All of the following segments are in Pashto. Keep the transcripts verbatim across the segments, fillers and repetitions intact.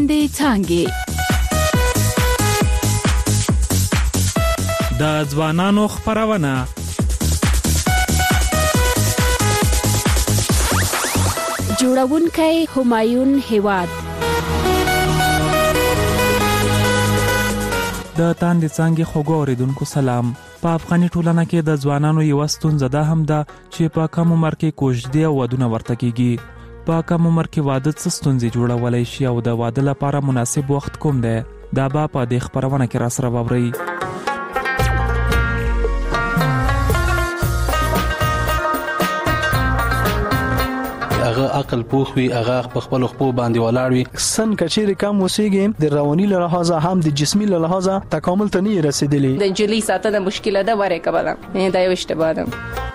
تاندې څانګې. د ځوانانو خپرونه جوړونکی همایون هیواد. د تاندې څانګې خوږو اوریدونکو سلام. په افغاني ټولنه کې د ځوانانو یو ستونزه ده هم ده چې په کم عمر کې کوژدې او ودونه ورته کیږي. په کم عمر کې واده څه ستونزې جوړولای شي او د واده لپاره مناسب وخت کوم دی؟ دا به په دې خپرونه کې را سره واورئ. هغه عقل پوخ وي، هغه په خپل خپل باندې ولاړ وي. سن کچېرې کم وسیږي د رواني له لحاظه هم د جسمي له لحاظه تکامل ته نه رسیدلی. د جلی ساتنه مشکله ده وره کبله دا یو اشتباه ده.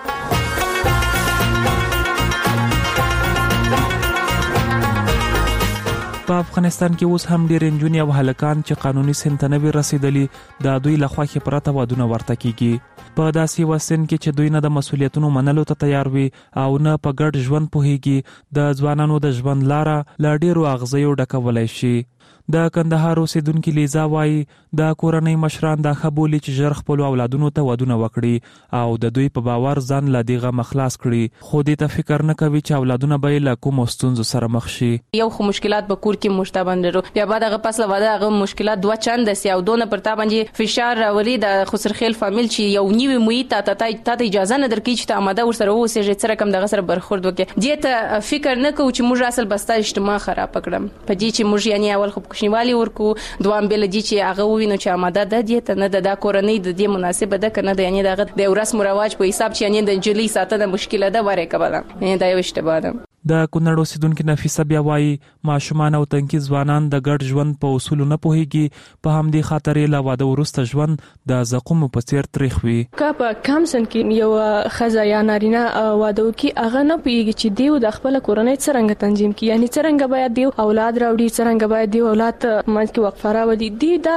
په افغانستان کې اوس هم ډېر نجونې او هلکان چې قانوني سن ته نه وي رسیدلي د دوی له خوښې پرته ودونه ورته کیږي. په داسې یو سن کې چې دوی نه د مسؤلیتونو منلو ته تیار وي او نه په ګډ ژوند پوهیږي، د ځوانانو د ژوند لاره له ډېرو اغزیو ډکولای شي. د کندهار اوسیدونکي لیزا وایي د کورنۍ مشران دا ښه بولي چې ژر خپلو اولادونو ته ودونه وکړي او د دوی په باور ځان له دې غمه خلاص کړي، خو دې ته فکر نه کوي چې اولادونه به یې له کومو ستونزو سره مخ شي. یو خو مشکلات به کور کې مشتبه لرو، بیا بعد هغه پس له واده هغه مشکلات دوه چنده سي او دونه پر تا باندې فشار راولي د خسرخیل فامیل چې یو نیوي محیط ته ته اجازه نه درکړي چې ته آماده ورسره اوسېږي چې رقم دغه سره برخورد وکړي. دې ته فکر نه کوو چې موږ اصل بستا اجتماع خراب کړم په دې چې موږ یعنی اول خو کوشنیوالي ورکو دوام بل دي چې هغه وینو چې آماده ده دې ته نه د کورنۍ د دې مناسبه ده کنه د یعنی دغه د رسم رواج په حساب چې یعنی د جلی ساتنه مشکله ده وره کبله دا یو اشتباه ده. د کونړ اوسیدونکي نفیسه بیا وایي ماشومان او تنکي ځوانان د ګډ ژوند په اصولو نه پوهیږي، په همدې خاطر یې له واده وروسته ژوند د زقومو په څیر تریخ وي. که په کم سن کې یو ښځه یا نارینه واده وکړي هغه نه پوهیږي چې دیو د خپل کورنۍ څرنګه تنظیم کړي، یعنی څرنګه باید دیو اولاد راوړي، څرنګه باید دیو اولاد منځ کې وقفه راوړي، دی دا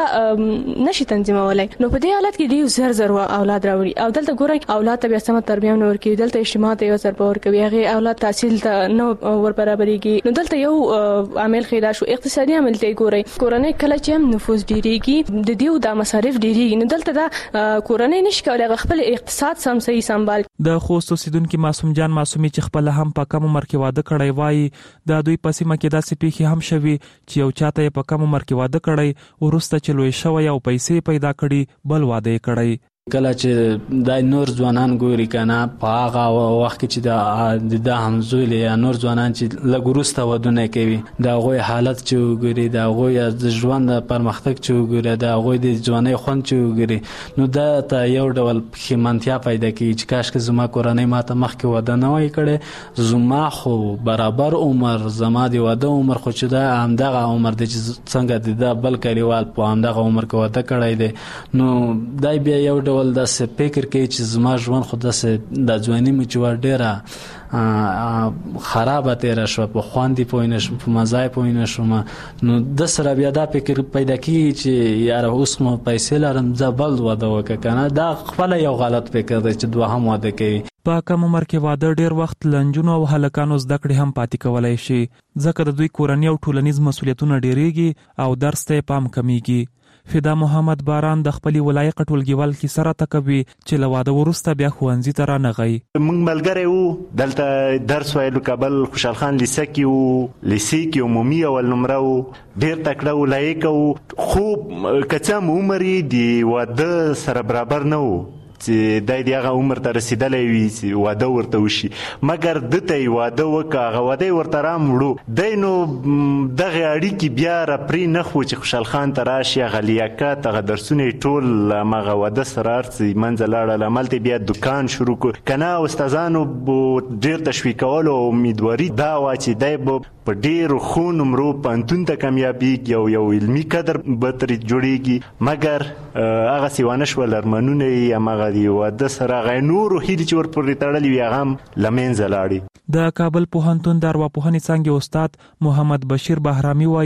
نشي تنظیمولای. نو په دې حالت کې دیو زر زر اولاد راوړي او دلته ګورئ اولاد ته بیا سمه تربیه نه ورکوي، دلته اجتماع ته یو ضربه ورکوي، هغه اولاد تحصیل ته نو ور برابرېږي. نو دلته یو عامل خیدا شو اقتصادي عامل ته ګورئ، کورنۍ کله چې نفوذ ډیریږي د دیو د مصارف ډیریږي، نو دلته دا کورنۍ نشي کولای خپل اقتصاد سم صحیح سمبال. د خوست اوسیدونکي معصوم جان معصومي چې خپل هم په کم عمر کې واده کړی وایي د دوی په سیمه کې داسې پیښې هم شوي چې یو چاته په کم عمر کې واده کړی ورسته چې لوی شوی او پیسې پیدا کړي بل واده یې کړی. کله چې د نور ځوانان ګوري کنه په هغه وخت کې چې د د همزولي یا نور ځوانان چې لګورسته ودونه کوي د غوي حالت چې وګوري د غوي د ژوند پرمختګ چې وګوري د غوي د ځواني خوند چې وګوري نو دا ته یو ډول خمانتیا پیدا کوي چې کاش که زما کورنۍ ماته مخکې واده نه وای کړي، زما خو برابر عمر زما د واده عمر خو چې دا همدغه عمر د څنګه د بل کلیوال په همدغه عمر کې واده کړی دی، نو دای بیا یو ول داسې فکر کوي چې زما ژوند خو داسې د ځواني مې چې ور ډېره خرابه تېره شوه، په خواندې پوه نه شوم، په مزه یې پوه نه شوم، نو د سره بیا دا فکر پیدا کېږي چې یاره اوس مو پیسې لرم زه بل واده وکړه که نه. دا خپله یو غلط فکر دی چې دوهم واده کوي. په کم عمر کې واده ډیر وخت لنجونو او هلکانو زده کړې هم پاتې کولای شي، ځکه د دوی کورنۍ او ټولنیز مسؤلیتونه ډیریږي او درس ته پام کمیږي. فدا محمد باران د خپل ولایت ټولګیوال کې سره تکوي چې له واده وروسته بیا ښوونځي ته رانغی. موږ ملګری وو دلته درس ویلو کابل خوشحال خان لیسه کې وو، لیسې کې عمومي اول نمره وو، ډېر تکړه ولایق وو، خو که څه هم عمر یې د واده سره برابر نه وو چې دای دی هغه عمر ته رسیدلی وي چې واده ورته وشي، مګر دته یې واده وکړه هغه واده یې ورته راموړو دی، نو دغې اړیکې بیا راپرې نه خو چې خوشحال خان ته راشي هغه لیاقت هغه درسونه یې ټول همغه واده سره هر څه منځه لاړل، هملته بیا دوکان شروع کړو که نه استادانو ډېر تشویقولو او امیدواري دا وه چې دی به په ډېرو ښو نمرو پوهنتون ته کامیابېږي او یو علمي قدر به ترې جوړېږي، مګر هغسې ونه شول، ارمانونه یې همغه د واده سره هغه نورو هیلې چې ورپورې تړلې وي هغه هم له منځه لاړې. د کابل پوهنتون د ارواپوهنې څانګې استاد محمد بشیر بهرامي وایي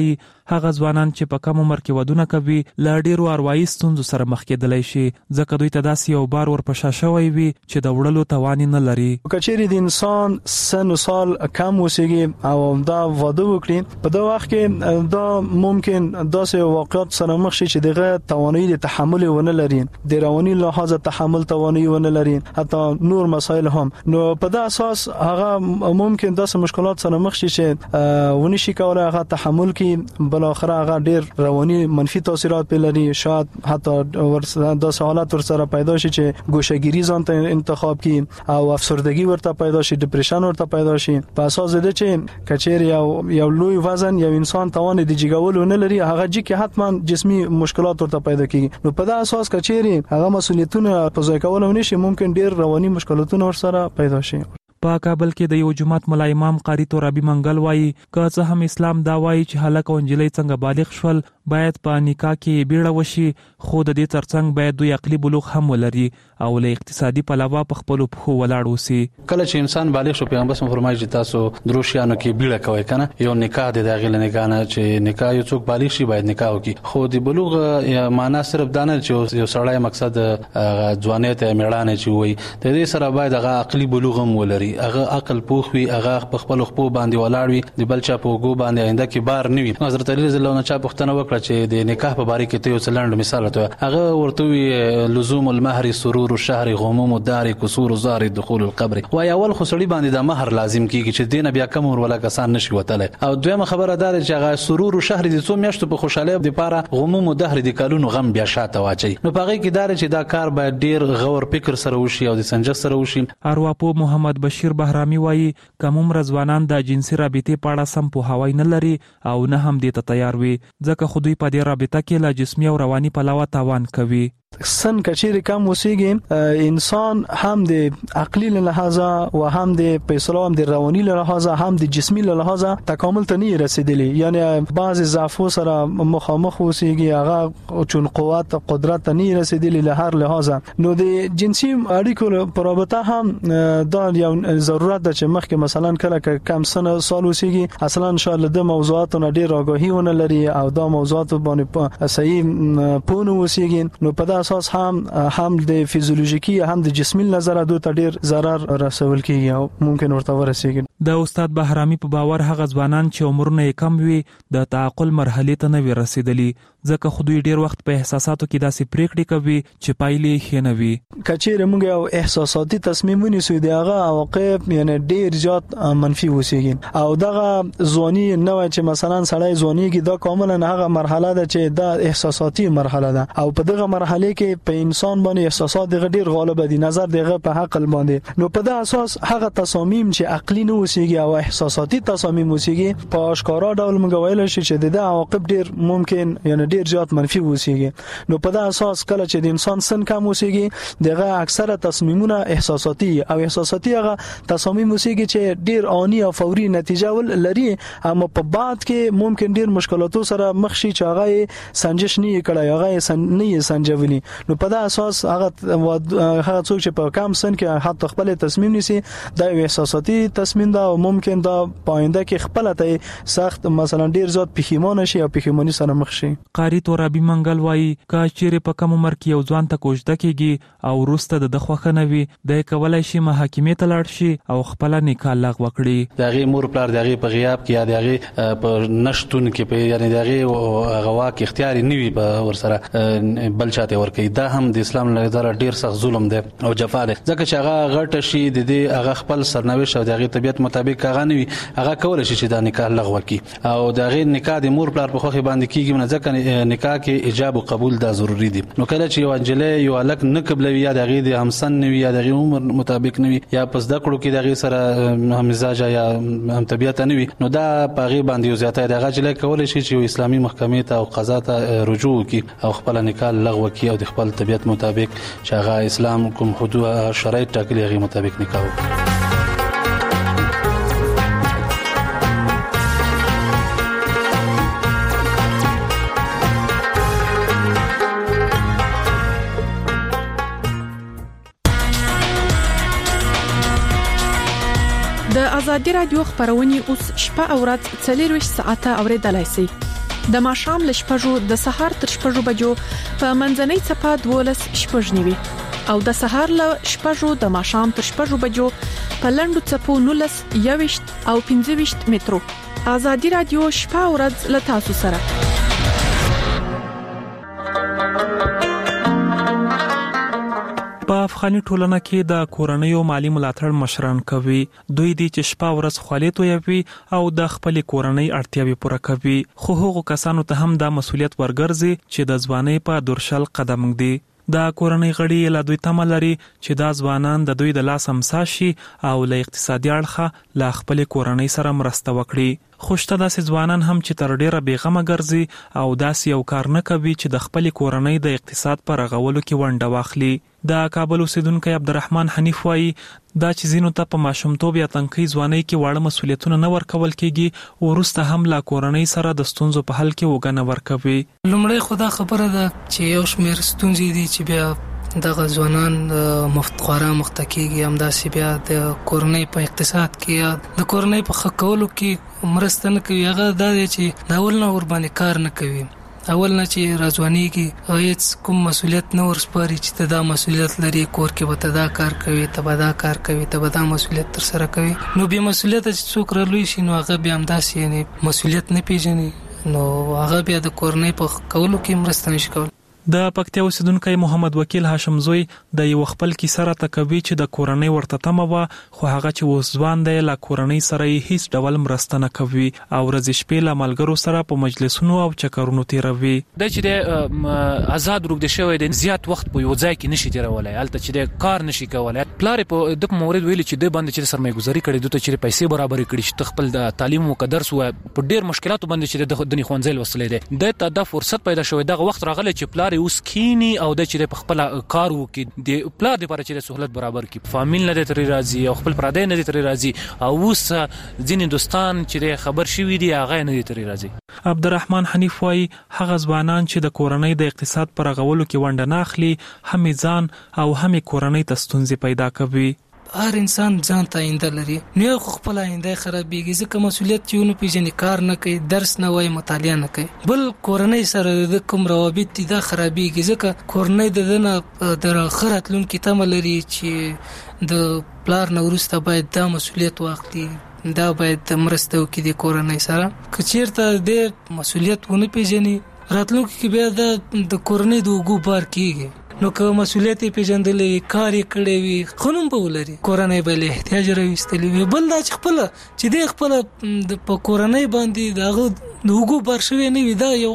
هغه ځوانان چې په کم عمر کې ودونه کوي له ډیرو اروايي ستونزو سره مخ کېدلی شي ځکه دوی ته داسې یو بار ورپشا شوی وي چې د وړلو توان نه لري. کچېری د انسان سن و سال کم وسیږي او دا واده وکړي په دا وخت کې دا ممکن داسې واقعیت سره مخ شي چې دغه توانایي د تحمل ونه لري د رواني لحاظ تحمل توانایي ونه لري حتی نور مسایل هم نو په دا اساس هغه ممکن داسې مشکلات سره مخ شي چې ونی شي کولای هغه تحمل کې بل اخر هغه ډیر رواني منفي تاثیرات په لري شاید حتی ورسره داسې حالات ورسره پیدا شي چې ګوشهګیری ځان ته انتخاب کړي او افسردگی ورته پیدا شي ډیپریشن ورته پیدا شي په اساس د چې کچېر یو یو لوی وزن یو انسان توان د جګول نه لري هغه چې حتما جسمي مشکلات ورته پیدا کیږي نو په دا اساس کچېری هغه مسولیتونه په ځای کول نشي ممکن ډیر رواني مشکلاتونه ورسره پیدا شي. په کابل کې د یو جماعت ملا امام قاری ترابی منګل وایي که څه هم اسلام دا وایي چې هلک او نجلۍ څنګه بالغ شول باید په نکاح کې بیړه وشي خو د دې ترڅنګ باید دوی عقلي بلوغ هم ولري او له اقتصادي پلوه په خپل پخو ولاړ وسی. کله چې انسان بالغ شو پیغمبر صلی الله علیه وسلم فرمایي چې تاسو دروشیانو کې بیړه کوئ کنه یو نکاح د داخله نکاح نه چې نکاح یو څوک بالغ شي باید نکاح وکړي خو د بلوغ معنا صرف دانه چې یو سړی مقصد ځوانیت میړانه چې وي د دې سره باید هغه عقلي بلوغ هم ولري هغه عقل پوخ وي هغه په خپل خپل باندې ولاړ وي د بل چا په وګو باندې آینده کې بار نه وي. حضرت علی رضی الله عنه چا پوښتنه وکړه چې د نکاح په باره کې ته یو څلند مثال ته هغه ورته وی لزوم المهر سرور الشهر غموم الدار كسور زار دخول القبر وای اول خو سړي باندې د مہر لازم کیږي چې دینه بیا کم ور ولا کسان نشي وتله او دویمه خبره دار چې هغه سرور الشهر د څو میاشتو په خوشاله د پاره غموم الدهر د کالونو غم بیا شاته واچي نو پغې کې دار چې دا کار باید ډیر غور فکر سره وشي او د سنجش سره وشي. ارواپو محمد بشیر بهرامي وایي کوم رضوانان د جنسي رابطې په اړه سم په هوای نه لري او نه هم دې ته تیار وي ځکه خو دوی په دې رابطه کې له جسمي او رواني پلوه تاوان کوي. سن کچېری کم وسیږي انسان هم د عقلی له لحاظ او هم د پیسلو هم د رواني له لحاظ هم د جسمي له لحاظ تکامل ته نه رسیدلی یعنی بعض ضعف سره مخامخ وسیږي هغه چون قوت قدرت ته نه رسیدلی له هر لحاظ نو د جنسي اړیکو په رابطه هم دا یو ضرورت ده چې مخکې مثلا کله کم سن سال وسیږي اصلا ان شاء الله د موضوعاتو ډیر آگاهی ونه لري او دا موضوعات باندې صحیح پونه وسیږي نو په اساس هم هم د فیزیولوژیکي هم د جسمي نظر دوه ته ډیر ضرر رسول کیږي او ممکن ورته ورسیږي. د استاد بهرامي په باور هغه ځوانان چې عمرونه کم وي د تعقل مرحله ته نه رسیدلي ځکه خو دوی ډیر وخت په احساساتو کې داسې پریکړې کوي چې پایلې ښه نه وي. کچېر موږ یو احساساتي تصمیم ونیسو دی هغه عواقب یعنی ډیر زیات منفي وسیږي او دغه ځواني نه وای چې مثلا سړی ځوانيږي دا کاملا هغه مرحله ده چې دا احساساتي مرحله ده او په دغه مرحله کې په انسان باندې احساسات دغه ډیر غالب دي نظر دغه په عقل باندې نو په دغه اساس هغه تصامیم چې عقلي نه وسیږي او احساساتي تصامیم وسیږي په اشکارا ډول موږ ویل شي چې د عواقب ډیر ممکن یعنی ډیر زیات منفي وسیږي نو په دغه اساس کله چې د انسان سن کم وسیږي دغه اکثره تصمیمونه احساساتي او احساساتي هغه تصامیم وسیږي چې ډیر آنی او فوري نتیجه ول لري اما په بعد کې ممکن ډیر مشکلاتو سره مخ شي چې هغه سنجش نه کړي هغه سن نه سنجولي نو په دا اساس هغه هغه څوک چې په کم سن کې حتی خپل تصمیم نیسي دا یو احساساتي تصمیم دا او ممکن دا پاینده کې خپل ته سخت مثلا ډیر زیات پښیمانه شي او پښیمانی سره مخ شي. قاری ترابی منګل وایي کا چیرې په کم عمر کې یو ځوان ته کوژده کیږي او روسته د خوخه نه وي د کولای شي محاکمې ته لاړ شي او خپل نکاح لغوه کړي دغه مور پلار دغه په غیاب کې یا دغه په نشټون کې په یعنی دغه غوا کې اختیاري نیوي په ورسره بل چاته ور کوي دا هم د اسلام له نظر ډیر سخت ظلم دی او جفا دی ځکه چې هغه غټ شي د دې هغه خپل سرنوشت او دغه طبيعت مطابق هغه نیوي هغه کول شي چې دا نکاح لغوه کړي او دغه نکاح د مور پلار په خوخه باندې کیږي نه ځکه نکاح کې ایجاب او قبول دا ضروری دي نو کله چې یو انجلې یو الک نه قبلوي یا دغه د همسن نوي یا دغه عمر مطابق نوي یا پس د کړو کې دغه سره هم مزاج یا هم طبيعت نوي نو دا پاغي باندې زیاته دغه جلې کول شي چې اسلامي محکمې ته او قضا ته رجوع وکړي او خپل نکاح لغوه کړي او د خپل طبيعت مطابق چې هغه اسلام کوم حدود شرایط ټاکلي هغه مطابق نکاح وکړي. د ازادي رادیو خبرونه اوس شپه او ورځ څلور ساعته اوریدلای شئ. د ماښام ل شپږو د سهار تر شپږو بجو په منځنۍ صفه دولس شپږ نیوي او د سهار ل شپږو د ماښام تر شپږو بجو په لندو صفو نولس یويشت او پنځه ویشت مترو. آزادي رادیو شپه او ورځ ل تاسو سره. په افغاني ټولنه کې د کورنیو مالی ملاتړ مشران کوي. دوی دي چې شپه ورځ خالي تویوي او د خپل کورنۍ اړتیاوي پوره کوي. خو هغو کسانو ته هم د مسولیت ورګرځي چې د ځوانۍ په درشل قدم ږدي. د کورنۍ غړي له دوی تمه لري چې دا ځوانان د دوی د لاس امسا شي او له اقتصادي اړخه له خپل کورنۍ سره مرسته وکړي. خوشته داسې ځوانان هم چې تر ډیره بیغمه ګرځي او داسې یو کار نه کوي چې د خپل کورنۍ د اقتصاد پر رغولو کې ونډه واخلي. د کابل اوسیدونکو عبدالرحمن حنیف وایي دا چې زینو ته په ماشومتوب یا تنکۍ ځوانۍ کې واړه مسولیتونه نه ورکول کېږي او وروسته هم لا کورنۍ سره د ستونزو په حل کې وګڼه ورکوي. لومړی خدا خبره ده چې یو شمېر ستونزې دي چې بیا دغه ځوانان مفتخواره مختکیږي، همداسې بیا د کورنۍ په اقتصاد کې یا د کورنۍ په ښه کولو کې مرسته نه کوي. هغه دا دی چې د اول نه ور باندې کار نه کوي، اول نه چې راځوانيږي هیڅ کوم مسولیت نه ورسپاري چې ته دا مسولیت لري، کور کې به ته دا کار کوي، ته به دا کار کوي، ته به دا مسولیت تر سره کوي. نو بیا مسولیت چې څوک رالوي شي نو هغه بیا همداسې یعنی مسولیت نه پیژني، نو هغه بیا د کورنۍ په کولو کې مرسته نشي کولی. د پکتیا اوسیدونکو محمد وکیل هاشم زوی د یو خپل کیسه را تکوي چې د کورنۍ ورته تمه و، خو هغه چې اوس ځوان دی لا کورنۍ سره هیڅ ډول مرسته نه کوي او ورځ شپې له ملګرو سره په مجلسونو او چکرونو تیروي. د چې د آزاد روغ د شوی د زیات وخت په یو ځای کې نشي تیرولای، البته چې د کار نشي کولای. پلار په د مورید ویل چې د باندې چې سرمایه‌ګذاري کړي دوی چې پیسې برابر کړي چې خپل د تعلیم او قدر سو په ډیر مشکلاتو باندې چې د دني خوانځل وسلې ده. د ته د فرصت پیدا شوی دغه وخت راغلی چې پلار اوس کینی او د چې په خپل کار وکي د پلار لپاره چې سہولت برابر کی فامیل نه تر راضي او خپل پردې نه تر راضي او اوس ځینې دوستان چې خبر شوی دی هغه نه تر راضي. عبدالرحمن حنیف وایي هغه ځوانان چې د کورنۍ د اقتصاد پر غولو کې ونډه نه اخلي هم ځان او هم کورنۍ ته ستونزې پیدا کوي. هر انسان ځان ته آینده لري، نو خپل آینده خرابېږي ځکه مسولیت چې ونه پیژني، کار نه کوي، درس نه وایي، مطالعه نه کوي. بل کورنۍ سره د کوم روابط دي دا خرابېږي ځکه کورنۍ د دنه د خراتلونکو تمه لري چې د پلار نه وروسته باید دا مسولیت واخلي، دا باید مرسته وکړي د کورنۍ سره. که چیرته د مسولیت ونه پیژني راتلونکو کې بیا د کورنۍ د اوږو بار کېږي. نو که مسولیت پیژندلې کار یې کړی وي خنوم به ولري، کورنۍ به له احتیاج راوستلی وي. بل دا چې خپل چې د خپل د په کورنۍ باندې دغه د وګو بار شوی نه وي، دا یو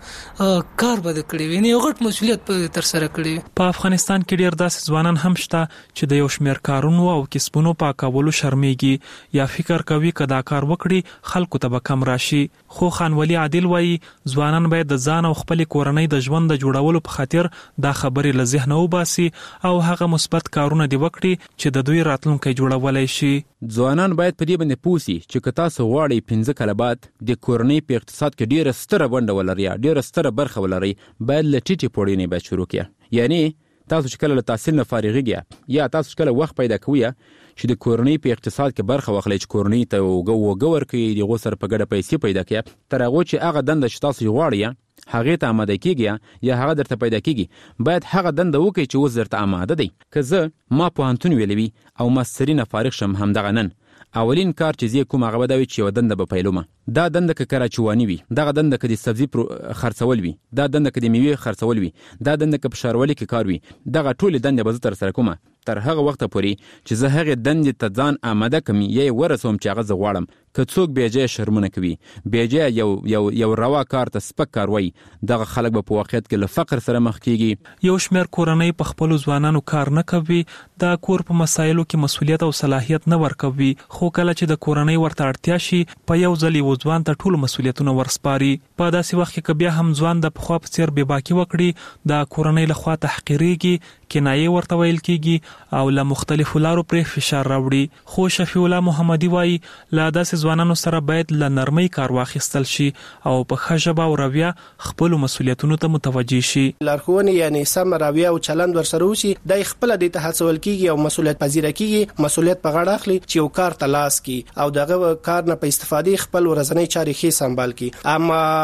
غټ کار به کړی وي، نه یو غټ مسولیت به تر سره کړی. په افغانستان کې ډیر داسې ځوانان هم شته چې د یو شمېر کارونو او کسبونو په کولو شرمېږي یا فکر کوي کدا کار وکړي خلکو ته به کم راشي. خو خان ولی عادل وایي ځوانان باید د ځان او خپل کورنۍ د ژوند د جوړولو په خاطر دا خبرې له ذهنه وباسي او هغه مثبت کارونه دی وکړي چې د دوی راتلونکي جوړولای شي. ځوانان باید په دې باندې پوه شي چې که تاسو غواړئ پنځه کاله بعد د کورنۍ په اقتصاد کې ډیره ستره ونډه ولرئ، ډیره ستره برخه ولرئ، باید له ټیټې پوړۍ نه باید شروع کړئ. یعنی تاسو چې کله له تحصیل نه فارغیږئ یا تاسو چې کله وخت پیدا کوئ چې د کورنۍ په اقتصاد کې برخه واخلئ، چې کورنۍ ته وګه ورکړئ، د هغو سره په ګډه پیسې پیدا کړئ، تر هغو چې هغه دنده چې تاسو غواړئ هغه ته آماده کیږي یا هغه درته پیدا کیږي، باید هغه دنده وکړي چې اوس درته آماده دی. که زه ما پوهنتون ویلوي او ماستري نه فارغ شم همدغه نن اولین کار چې زه کوم هغه بدوي چې یو دنده به پیلوم. دا دنده که کراچوانی وي، دغه دنده که د سبزی خرڅول وي، دا دنده که د میوې خرڅول وي، دا دنده که په ښاروالۍ کې کار وي، دغه ټولې دندې به زه ترسره کوم تر هغه وخته پورې چې زه هغې دندې ته ځان آماده کړم یا یې ورسوم چې هغه زه غواړم. که څوک بېځایه شرمونه کوي، بېځایه یو یو یو روا کار ته سپک کار وایي، دغه خلک به په واقعیت کې له فقر سره مخ کېږي. یو شمېر کورنۍ په خپلو ځوانانو کار نه کوي، د کور په مسایلو کې مسولیت او صلاحیت نه ورکوي، خو کله چې د کورنۍ ورته اړتیا شي په یو ځل یو ځوان ته ټول مسولیتونه ورسپاري. په داسې وخت کې که بیا هم ځوان د پخوا په څېر بېباکي وکړي، د کورنۍ لخوا تحقیرېږي، کنایې ورته ویل کېږي او له مختلفو لارو پرې فشار راوړي. خو شفیع الله محمدي وایي له داسې ځوانانو سره باید له نرمۍ کار واخیستل شي او په ښه ژبه او رویه خپلو مسولیتونو ته متوجه شي. لارښوونې یعنی سم رویه او چلند ورسره وشي، د خپل د ته هڅول کېږي او مسولیت پذیره کېږي، مسولیت په غاړه اخلي چې یو کار ته لاس کړي او دغه کار نه په استفادې خپل ورځنی چارې ښې سمبال کړي. اما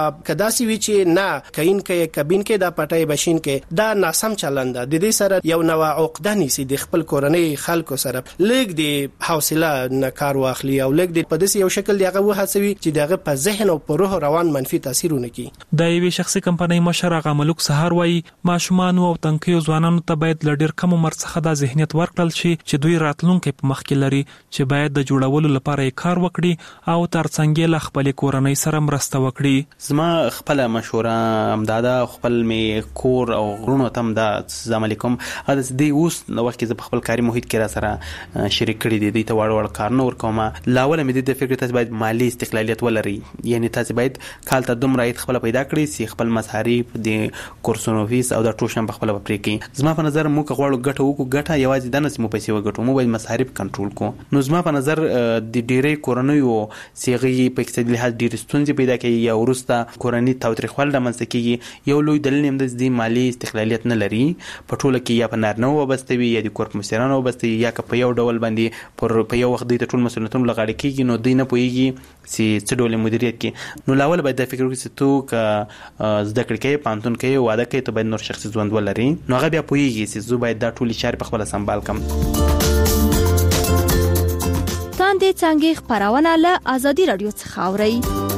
کداسي وی چې نه کین کې کبین کې دا پټای بشین کې دا ناسم چلند د دې سره یو نوع عقده نيسي د خپل کورنۍ خلکو سره لګ دی حوصله نه کار واخلي او لګ دی په داسې یو شکل دی هغه وهڅوي چې دغه په ذهن او په روح روان منفي تاثیرونه کوي. د یوې شخصي کمپنۍ مشر هغه ملک سهار وایي ماشومان او تنکیو ځوانانو ته باید لډیر کم عمر څخه د ذهنیت ورکړل شي چې دوی راتلونکي په مخ کې لري چې باید د جوړولو لپاره کار وکړي او ترڅنګ له خپل کورنۍ سره مرسته وکړي. زما خپل مشوره امداده خپل می کور او غرونو تم دا السلام علیکم ا دې اوس نو وخت کې خپل کاري محیط کې را سره شریک کړی دی د ته وړ وړ کار نور کومه لاول مې د فکر تاسو باید مالی استقلالیت ولري یعنی تاسو باید کال ته دوم راید خپل پیدا کړی سی خپل مصارف د کورسونو فیس او د ټوشن په خپل پرې کې. زما په نظر مو غواړو ګټه وکړو ګټه یوازې د نس مو پیسې وګټو مو باید مصارف کنټرول کو. نو زما په نظر د ډیرې کورنیو سیغي په اقتصادي لحاظ ډیر ستونزې پیدا کوي یا ورسته کورنۍ تاوتریخوال د منځ کېږي. یو لوی دلیل هم د مالی استقلالیت نه لري په ټوله کې یا په نارنه وبستوي یا د کورپ مشرانو وبستوي یا په یو ډول باندې پر په یو وخت د ټول مسؤلیتونو لغړی کېږي نو دوی نه پويږي چې څه ډول مدیریت کې. نو لاول باید د فکر وکړي چې تو ک زده کړې کې پانتون کې واده کې ته باید نور شخصي ژوند ولري نو هغه بیا پويږي چې زه باید دا ټول چارې په خپل سمبال کم. تاندې څنګه خبرونه له ازادي رادیو څخه اوري.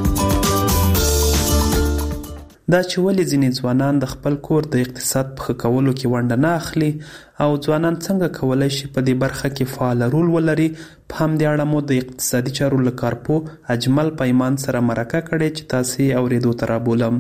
دا چې ولې ځینې ځوانان د خپل کور د اقتصاد په ښه کولو کې ونډه نه اخلي او ځوانان څنګه کولی شي په دې برخه کې فعال رول ولري په همدې اړه مو د اقتصادي چارو له کارپوه اجمل پیمان سره مرکه کړې چې تاسو یې اورېدو ته رابولم.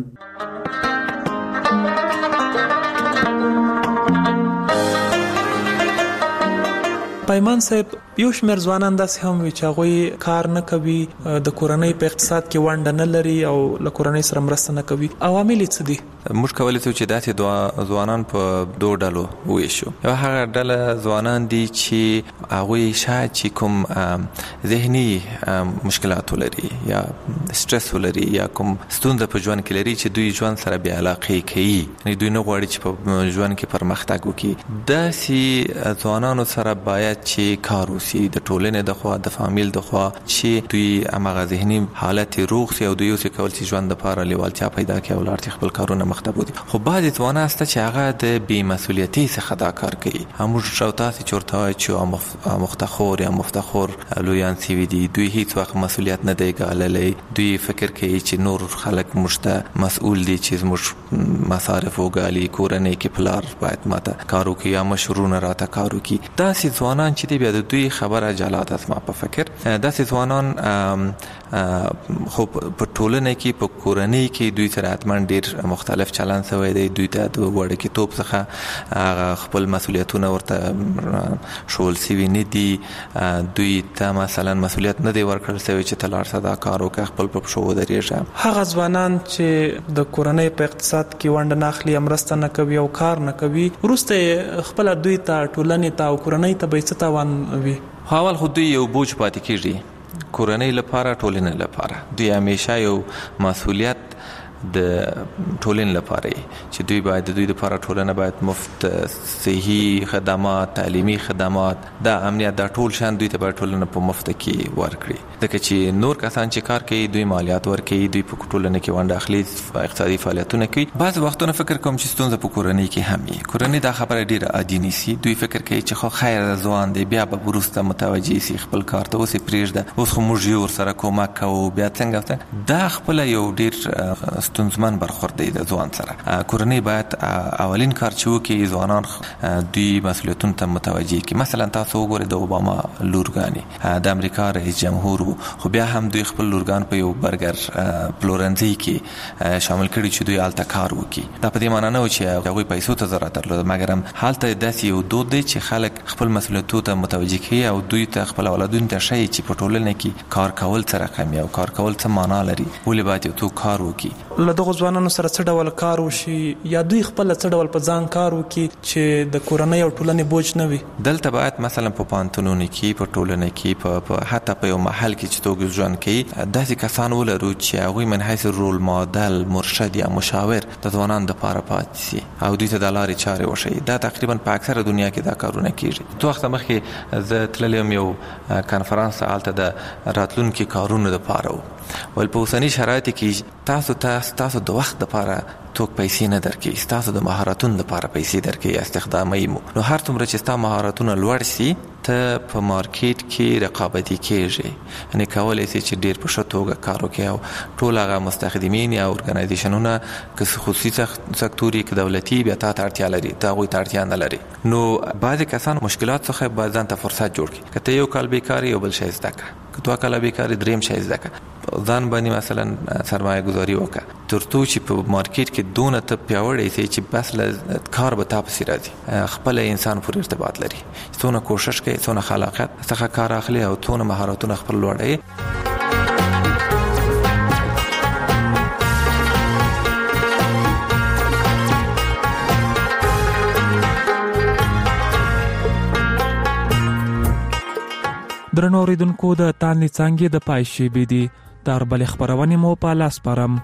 پیمان صاحب یو شمېر ځوانان داسې هم وي چې هغوی کار نه کوي د کورنۍ په اقتصاد کې ونډه نه لري او له کورنۍ سره مرسته نه کوي. عوامل یې څه دي؟ موږ کولی شو چې داسې ځوانان په دوه ډلو وویشو. یو هغه ډله ځوانان دي چې هغوی شاید چې کوم ذهني مشکلات ولري یا سټرس ولري یا کوم ستونزه په ژوند کې لري چې دوی ژوند سره بې علاقې کوي یعنې دوی نه غواړي چې په ژوند کې پرمختګ وکړي. داسې ځوانانو سره باید چې کار وشي د ټولنې د خوا د فامیل د خوا چې دوی هغه ذهني حالت روغ شي او دوی اوس کول چې ژوند لپاره لیوالتیا پیدا کړي او لارتي خپل کارونه مخته بودي. خو بعضې ځوانان شته چې هغه د بې مسؤلیتۍ څخه دا کار کوي. موږ شو تاسې چې ورته وایو چې مفتخور یا مفتخور لویان سوي دي دوی هیڅ وخت مسؤلیت نه دی ګاللی. دوی فکر کوي چې نور خلک موږ ته مسؤل دي چې زموږ مصارف وګالي کورنۍ کې پلار باید ماته کار وکړي یا مشرونه راته کار وکړي. داسې ځوانان چې دی بیا د دوی خبره جلات اسما په فکر داسې ځوانان خو په ټولنه کې په کورنۍ کې دوی سره حتمن ډیر مختلف چلند شوی دی. دوی ته د وړکتوب څخه خپل مسؤلیتونه ورته شول سوي نه دي. دوی ته مثلا مسؤلیت نه دی ورکړل شوی چې تلار صدا کار وکړي خپل په شو درېږي. هغه ځوانان چې د کورنۍ په اقتصاد کې ونډه نه اخلي مرسته نه کوي او کار نه کوي وروسته خپل دوی ته ټولنې ته او کورنۍ ته به څه تاوان وي؟ اول خو دوی یو بوج پاتې کېږي کورنۍ لپاره ټولنې لپاره. دوی همیشه یو مسؤلیت د ټولنې لپاره چې دوی باید د دوی لپاره ټولنه باید مفت صحي خدمات تعلیمي خدمات دا امنیت دا ټول شان دوی ته باید ټولنه په مفت کې ورکړي. ځکه چې نور کسان چې کار کوي دوی مالیات ورکوي دوی په ټولنه کې ونډه اخلي اقتصادي فعالیتونه کوي. بعض وختونه فکر کوم چې ستونزه په کورنۍ کې هم وي. کورنۍ دا خبره ډیره عادي نیسي. دوی فکر کوي چې خو خیر ځوان دی بیا به وروسته متوجه شي خپل کار ته اوس یې پرېږده اوس خو موږ یې ورسره کومک کوو بیا څنګه دا خپل یو ډیر ستونزمن برخورد دی د ځوان سره. کورنۍ باید اولین کار چې وکړي ځوانان دوی مسؤلیتونو ته متوجه کړي. مثلا تاسو وګورئ د اوباما لورګانې د امریکا رئیس جمهور خو بیا هم دوی خپل لورګان په یو برګر پلورنځي کې شامل کړي چې دوی هلته کار وکړي. دا په دې معنی نه و چې هغوی پیسو ته ضرورت درلود مګر هم هلته داسې یو دود دی چې خلک خپل مسؤلیتونو ته متوجه کوي او دوی ته خپل اولادونو ته ښیي چې په ټولنه کې کار کول څه رقم او کار کول څه معنا لري ولې باید یو څوک کار وکړي. له دغو ځوانانو سره څه ډول کار وشي یا دوی خپل څه ډول په ځان کار وکړي چې د کورنۍ او ټولنې بوج نه وي؟ دلته باید مثلا په پانتونونو کې په ټولنه کې په حتی په یو محل کې چې توګ ژوند کوي داسې کسان ولرو چې هغوی من حیث رول ماډل مرشد یا مشاور د ځوانانو دپاره پاتې سي او دوی ته د لارې چارې وښیي. دا تقریبا په اکثره دنیا کې دا کارونه کېږي. څو وخته مخکې زه تللی یم یو کنفرانس هلته د راتلونکي کارونو دپاره و ول په اوسني شرایطو کې تاسو ته ستاسو د وخت لپاره توک پیسې نه درکې، ستاسو د مهارتونو لپاره پیسې درکې، استخدامي مو. نو هر څومره چې ستا مهارتونه لوړ سي ته په مارکیټ کې رقابتي کېږي، یعنې کولی سي چې ډېر په ښه توګه کار وکړي او ټول هغه مستخدمین یا ارګنایزیشنونه که خصوصي سکتور که دولتي بیا تا ته اړتیا لري، ته هغوی ته اړتیا نه لري. نو بعضې کسان مشکلات څخه باید ځان ته فرصت جوړ کړي. که ته یو کال بیکاري یو بل شی زده کړه، که دوه کاله بیکاري دریم شی زده کړه، ځان باندې مثلا سرمایه گذاري وکړه تر څو چې په مارکیټ کې دونه ته پیاوړی سي چې بس له کار به تا پسې راځي، خپل انسان پورې ارتباط لري، څونه کوشش کوي، څونه خلاقیت څخه کار اخلي او څونه مهارتونه خپل لوړوي. درنو اوریدونکو د تانلې څانګې د پای شیبې دي تر بلې خپرونې مو په لاس سپارم.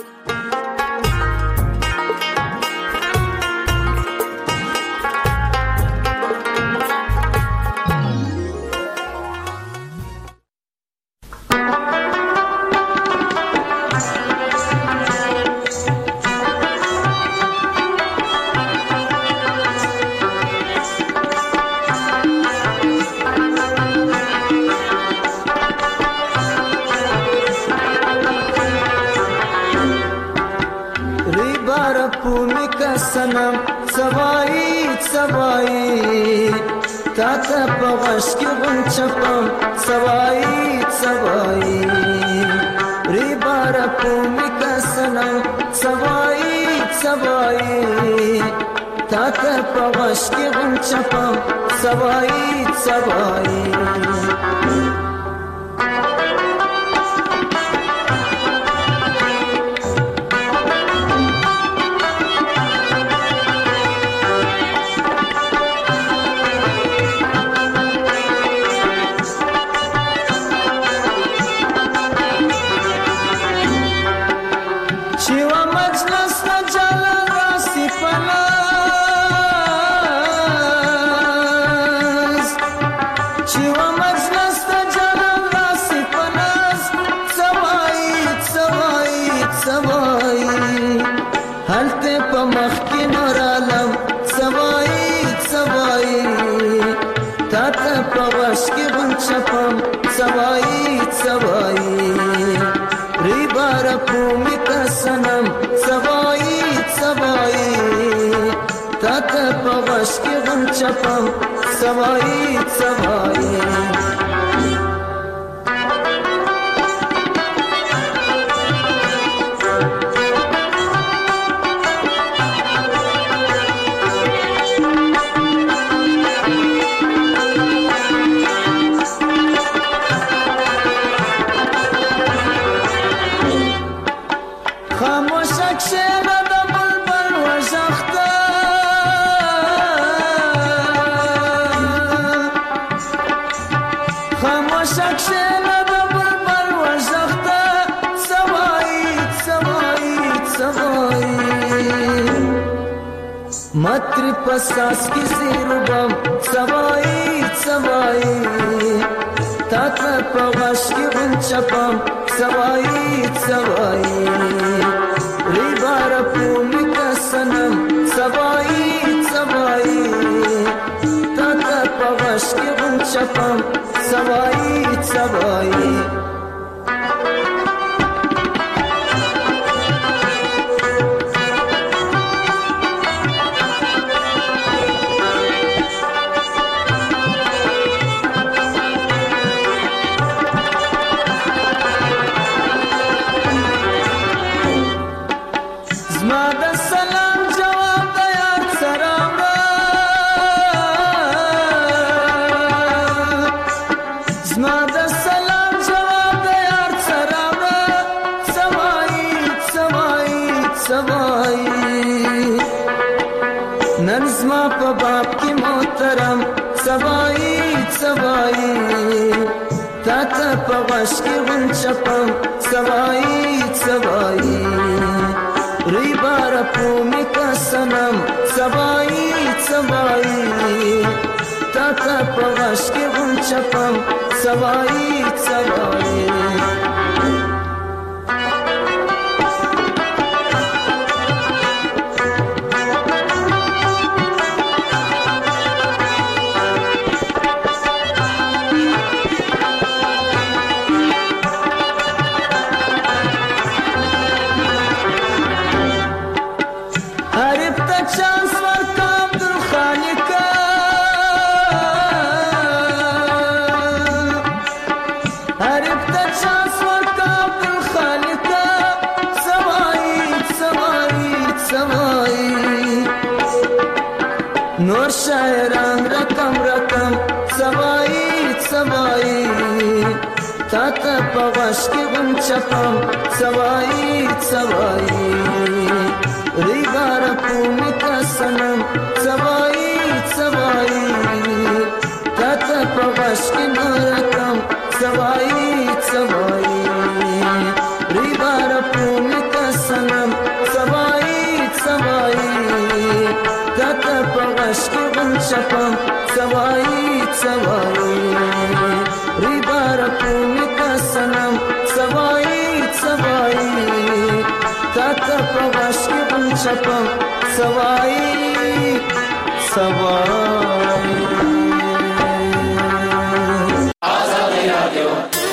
سنم سوایی سوایی تاتا پغش کی غنچپم سوایی سوایی ری بارا پومی کا سنم سوایی سوایی تاتا پغش کی غنچپم سوایی سوایی سوایی سوایی ری بارا پومی کا سنم سوایی سوایی تاتا پغش کی غم چپم سوایی سوایی متر پساس کی زیربم سوایی سوایی تاتا پغش کی غنچپم سوایی سوایی ری بارا پومی کا سنم سوایی سوایی تاتا پغش کی غنچپم سوایی سوایی تاتا پغش کی غنچپم سوایی سوایی ری بارا پومی کا سنم سوایی سوایی تاتا پغش کی غنچپم سوایی سوایی شاعران رقم رقم سوایی سوایی تا تا پاوش کی غم چپم سوایی سوایی ریبار پومی کا سنم سوایی سوایی تا تا پاوش کی نورکم سوایی سوایی ریبار پومی کا سنم سوایی سوایی تا تا پاوش کی غم چپم سوایی سوایی ریبار پومی کا سنم سوایی سوایی تا تا پاوش کی غم چپم سوایی سوایی آزادی رادیو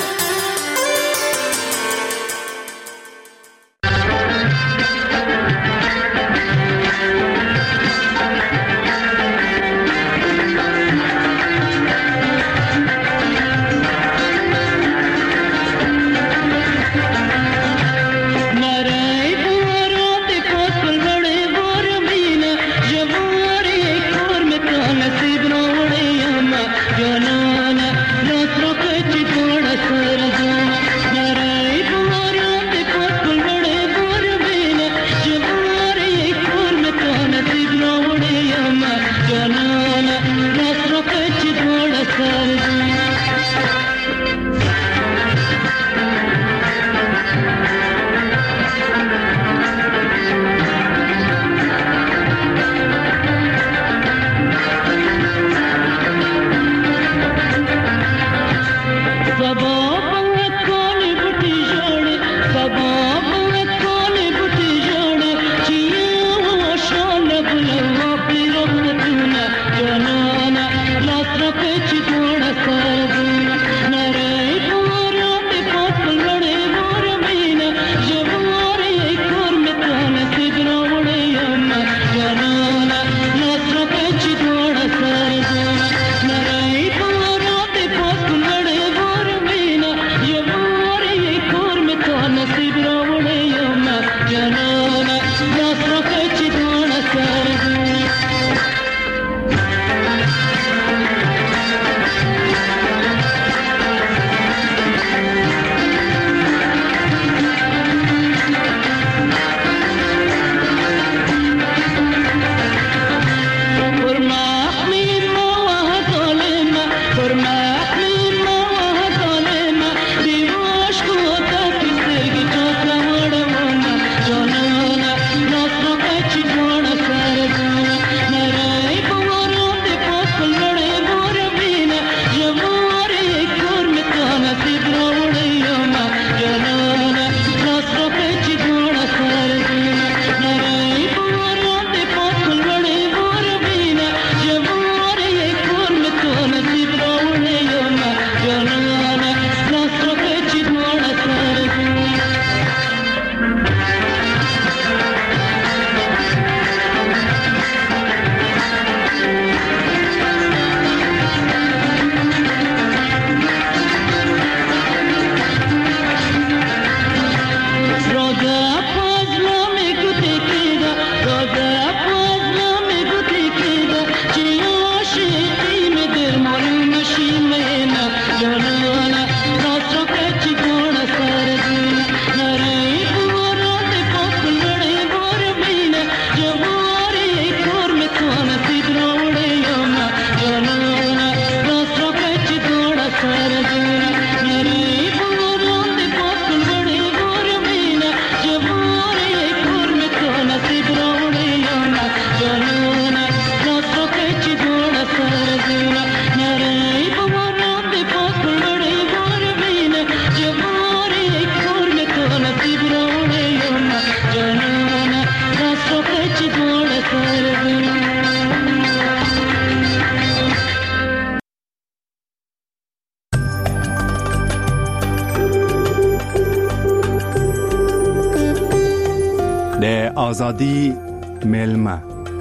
آزادی ملما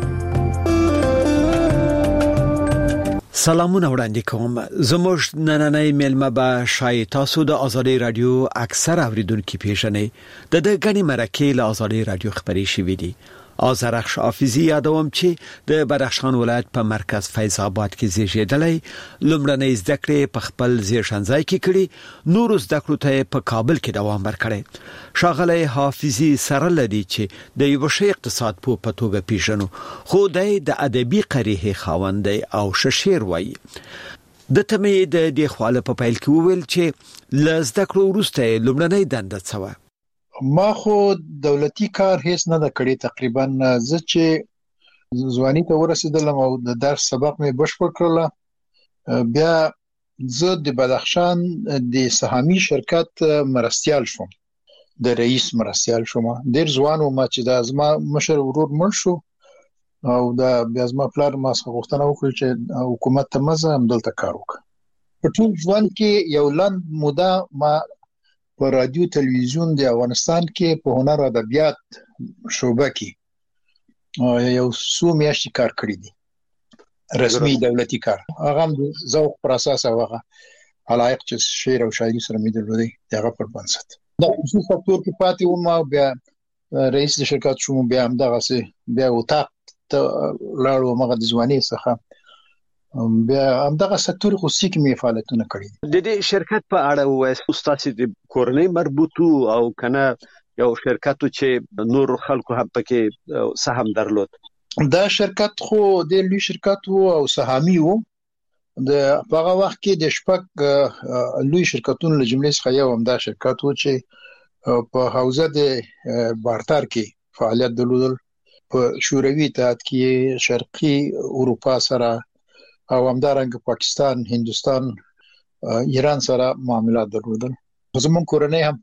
سلامونه وړاندې کوم. زموږ نننۍ ملما به شای تاسو د آزادی رادیو اکثر اوریدونکو پیژنې. د د غنی مرکه له آزادی رادیو خبري شوې دي آذرخش حافظي یادوم چې د بدخشان ولایت په مرکز فیض آباد کې زیږیدلی، لومړنۍ زده کړې په خپل زیږنځای کې کړي، نور زده کړو ته په کابل کې دوام ورکړی. ښاغلی حافظي سره لري چې د یو ښه اقتصاد پوه په توګه پیژنو، خو دی د ادبي قریحې خاوند دی او ښه شعر وایي. د تمې د دې خواله په پیل کې وویل چې له زده کړو وروسته لومړنۍ دنده څه وه؟ ما خو دولتي کار هیڅ نه ده کړی. تقریبا زه چې ځواني ته ورسېدلم او د درس سبق مې بشپړ کړل، بیا زه د بدخشان د سهامي شرکت مرستیال شوم، د رئیس مرستیال شوم. ډېر ځوان وم چې د زما مشر ورور مړ شو او دا بیا زما پلار ما څخه غوښتنه وکړه چې حکومت ته مزه هم دلته کار وکړم. په ټول ژوند کې یو لنډ موده ما په رادیو تلویزیون د افغانستان کې په هنر او ادبیات شعبه کې یو څو میاشتې کار کړی دی، رسمي دولتي کار. هغه هم د ذوق پر اساس او هغه علایق چې شعر او شاعري سره مې درلودي هغه پر بنسټ دا خصوصي سکتور کې پاتې وم او بیا رئیس د شرکت شوم. بیا هم دغه څه بیا وتا ته لاړو مغه د ځواني څخه بیا هم دغه سکتور خصوصي کې مې فعالیتونه کړي. د دې شرکت په اړه وایي استاد د کورنۍ مربوطو او کنه یو شرکت چې نور خلکو هم پکې سهم درلود؟ دا شرکت خو د لوی شرکت وو او سهامي وو. د هغه وخت کې د شپږ لوی شرکتونو له جملې څخه یو هم دا شرکت وو چې په حوزه د بارتر کې فعالیت درلودل، په شوروي اتحاد کې، شرقي اروپا سره او همدارنګه پاکستان، هندوستان، ایران سره معاملات درلودل. زمون کورنۍ هم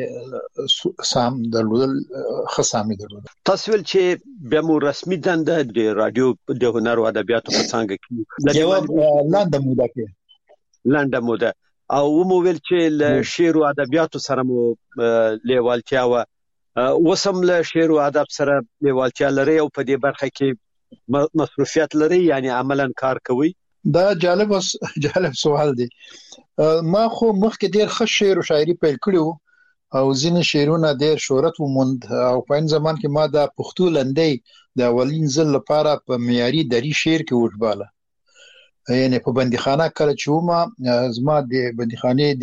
پکې سام درلودل، خصامي درلودل. تاسو ول چې بیا مو رسمي دنده د رادیو د هنر او ادبیاتو په څنګه کې جواب لاندې موده کې لاندې موده او مو ویل چې له شعر او ادبیاتو سره مو لیوالتیا و وسم له شعر او ادب سره لیوالتیا لري او په دې برخه کې مصروفیت لري، یعنی عملاً کار کوي؟ دا جالب جالب سوال دی. ما خو مخکې ډېر ښه شعر او شاعري پیل کړو او ځینې شعرونه ډېر شهرت وموند او په این زمان کې ما د پښتو لنډۍ د اولین ځل لپاره په معیاري دري شعر کې وژباله. یعنی په بندیخانه کله چې ومه زما د بندیخانې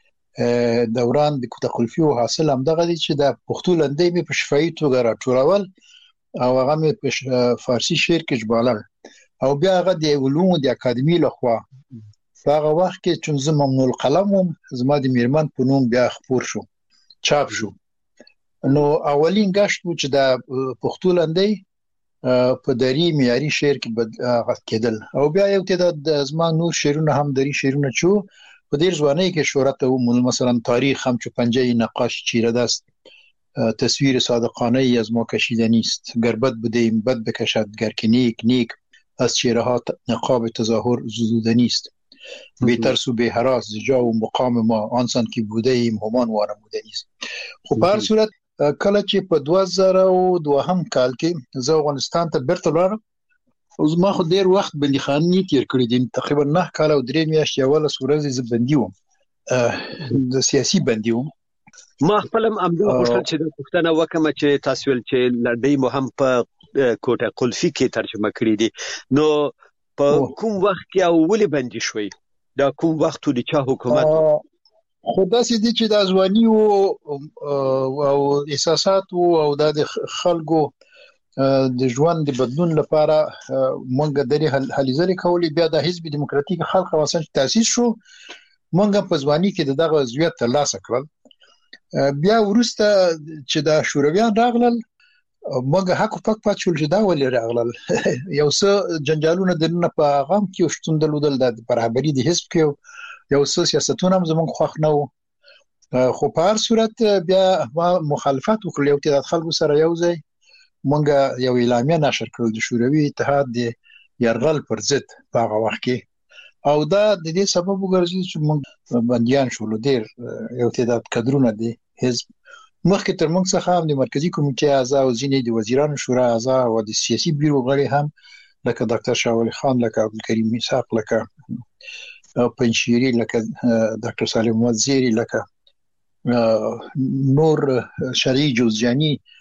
د دوران د کوټه قلفي او حاصل هم دغه دي چې د پښتو لنډۍ مې په شفاهي توګه راټولول او هغه مې په فارسی شعر کې ژبالل او بیا هغه د علومو د اکاډمي لخوا په هغه وخت کې چې زه ممنوع القلم وم، زما د میرمن په نوم بیا خپور شو، چاپ شو. نو اولین غشت و چې د پښتو لنډۍ په دري معیاري شعر کې کېدل او بیا یو تعداد زما نور شعرونه هم دري شعرونه چې په ډیر ځوانۍ کې شهرت وموند. مثلا تاریخ هم چې پنجه نقاش چیره دست، تصویر صادقانه ای از ما کشیده نیست، گر بد بدیم بد بکشد، گر که نیک نیک از چهره ها نقاب تظاهر زدوده نیست، بی ترس و بی هراس جا و مقام ما آنسان که بوده ایم همان وانموده نیست. خب په هر صورت کله چې په دوه زره او دوهم کال کې زه افغانستان ته بیرته لاړم او زما خو ډیر وخت بندیخانې تیر کړی دي، تقریبا نه کال او درې میاشتې اوله ورځ زه بندي وم، د سیاسي بندي وم. ما خپلم امدو غوښتل چې د پښتنه وکم چې تاسو ول چې لړۍ مو هم په کوټه قلفي کې ترجمه کړې دي، نو په کوم وخت کې او ولې بندي شوي؟ دا کوم وخت د چا حکومت؟ خو داسې دي چې د ځواني او احساسات او د خلکو د ژوند د بدلون لپاره مونږ د هلې ځلې کولې. بیا د حزب دیموکراتیک خلق خواصن تاسیس شو، مونږ په ځواني کې دغه عضویت ترلاسه کړل. بیا ورسته چې د شورویان راغلل مونږ حق پک پات شول چې دا ولې راغلل. یو څه جنجالونه دنه په غم کې شتون درلودل، د برابرۍ د حزب کې یو څه سیاستونه هم زمونږ خوښ نه وو. خو په هر صورت بیا ما مخالفت وکړ، یو تعداد خلکو سره یو ځای مونږ یو اعلامیه نشر کړل د شوروي اتحاد د یرغل پر ضد په هغه وخت کې، او دا د دې سبب وګرځي چې مونږ بنديان شول. ډیر یو تعداد کډرونه دي حزب مخکې تر موږ څخه هم د مرکزی کمیټې اعضا او ځینې د وزیرانو شورا اعضا او د سیاسي بیرو غړي هم لکه ډاکټر شاه ولی خان، لکه عبدالکریم میثاق، لکه پنشيري، لکه ډاکټر سالم وزيري، لکه نور شرعي جوزجاني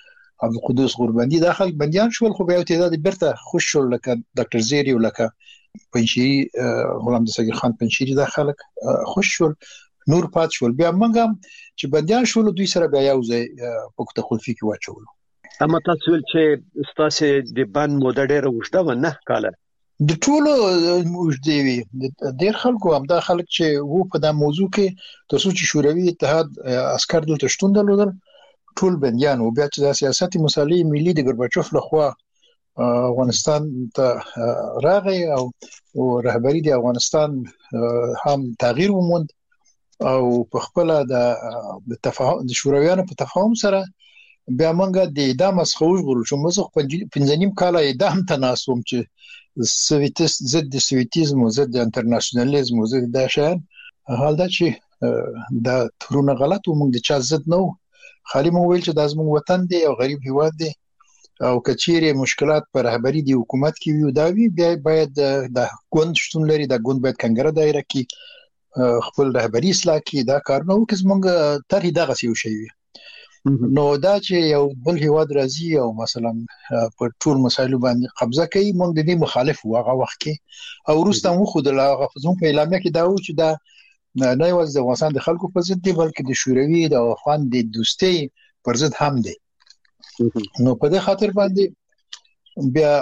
عبد القدوس غوربندي دا خلک بنديان شول خو بیا تعداد برته خوش شول لکه ډاکټر زیری او لکه پنځيري غلام دستگیر خان پنځيري دا خلک خوش شول نور پات شول بیا منګم چې بنديان شول دوی سره بیا یو ځای په کوته خلفي کې واچول. اما تاسو ول چې ستاسو د بند موده ډیره وشته و نه کاله د ټولو موجودي وي ډیر خلکو هم دا خلک چې وو په دا موضوع کې تاسو چې شوروي اتحاد عسكر دلته شتون درلودل ټول بنديان او بیا چې د سیاست مصالحې ملي د ګورباچوف لخوا افغانستان ته راغی او رهبری د افغانستان هم تغییر وموند او په خپل د تفاهم د شورویانو په تفاهم سره بیا موږ د اعدام څخه وژغورل شو. موږ پنځه نیم کال اعدام ته ناسوم چې سویتیست ضد د سویتیزم او ضد د انټرنیشنالیزم او ضد د شان حال دا چې دا ترونه غلط و موږ د چا ضد نه خالي مو ویل چې د زموږ وطن دی او غریب هیواد دی او کچېره مشکلات پر رهبری دی حکومت کې وي دا وی بیا باید د ګوند شتون لري د ګوند باید کنګره دایره کې خپل رهبری اصلاح کې دا کار نه وکړي موږ تر دغه یو شی وي نو دا چې یو بل هیواد راځي او مثلا په ټول مسایلو باندې قبضه کوي موږ د دې مخالف وغه وخت کې او روسته مو خود لا غفزون په اعلامیه کې دا و چې دا نه یوازې د افغانستان د خلکو په ضد دی بلکې د شوروي د افغان د دوستۍ پر ضد هم دی. نو په دې خاطر باندې بیا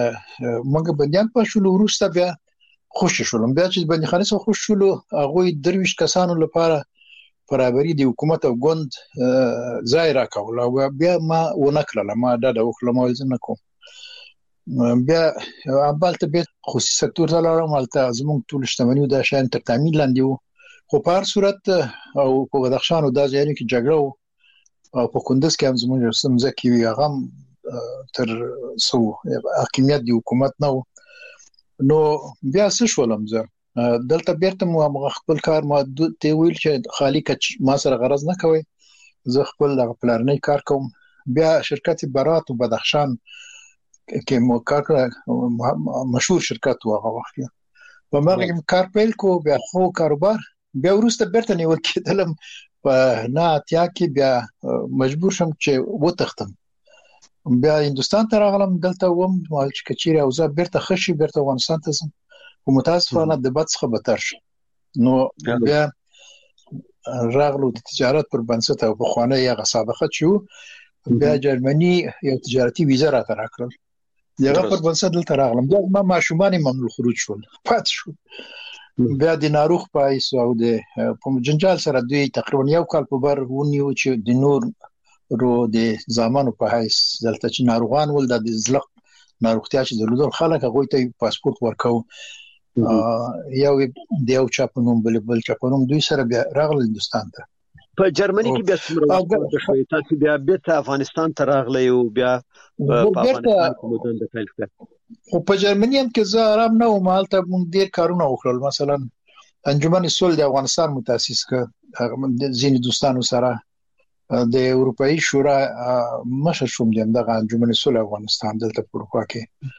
موږ بنديان په شلو روسته بیا خوش شولم بیا چې بندي خانه سره خوش شولو هغه درویش کسانو لپاره برابرۍ د حکومت او ګوند ځای راکول او بیا ما ونکړل ما دا د وکړم او نه کوم بیا امبالته به خصوصي سکتور ته لاړم مالته زموږ ټول شتمنۍ د شان تر تامین لاندې وو خو په هر صورت او په بدخشان او د ځایونو کې جګړه او په کندز کې هم زموږ سمزه کې وی هغه تر سو حکومت دی حکومت نو نو بیا څه شولم زه دلته بیرته مو خپل کار ما ته ویل چې خالی کچ ما سره غرض نه کوي زه خپل د پلانې کار کوم بیا شرکت برات او بدخشان کې مو کار مشهور شرکت و هغه وخت په مګر کار پیل کو بیا خو کاروبار بیا ورسته بیرته نیول کېدلم په نه اتیا کې بیا مجبور شم چې وتختم بیا هندستان ته راغلم دلته وم مال چې کچيره او زه بیرته خشي بیرته افغانستان ته زم او متاسفانه د بد څخه بتر شو نو بیا راغلو د تجارت پر بنسټ او په خوانه یې غصابخه شو بیا جرمني یو تجارتي ویزه را تراکل دغه پر بنسټ دلته راغلم بیا ما ماشومان ممنوع خروج شول پات شو بیا د ناروغ پایس او د په جنجال سره دوی تقریبا یو کال په بر ونیو چې د نور رو د زمانو په حیث دلته چې ناروغان ول د زلق ناروغتیا چې درلودل خلک هغه ته پاسپورت ورکاو یو د یو چاپنوم بل بل چاپنوم دوی سره بیا راغله هندستان ته په جرمني کې بیا څومره شوي تاسو بیا بیرته افغانستان ته راغلی او بیا په افغانستان کې مدن د پیل کړ او په جرمني هم کې زه آرام نه وم حالت موږ ډیر کارونه وکړل مثلا انجمن صلح د افغانستان متأسس کړ ځینې دوستانو سره د اروپאי شورا مشر شوم دغه انجمن صلح افغانستان دلته په اروپا کې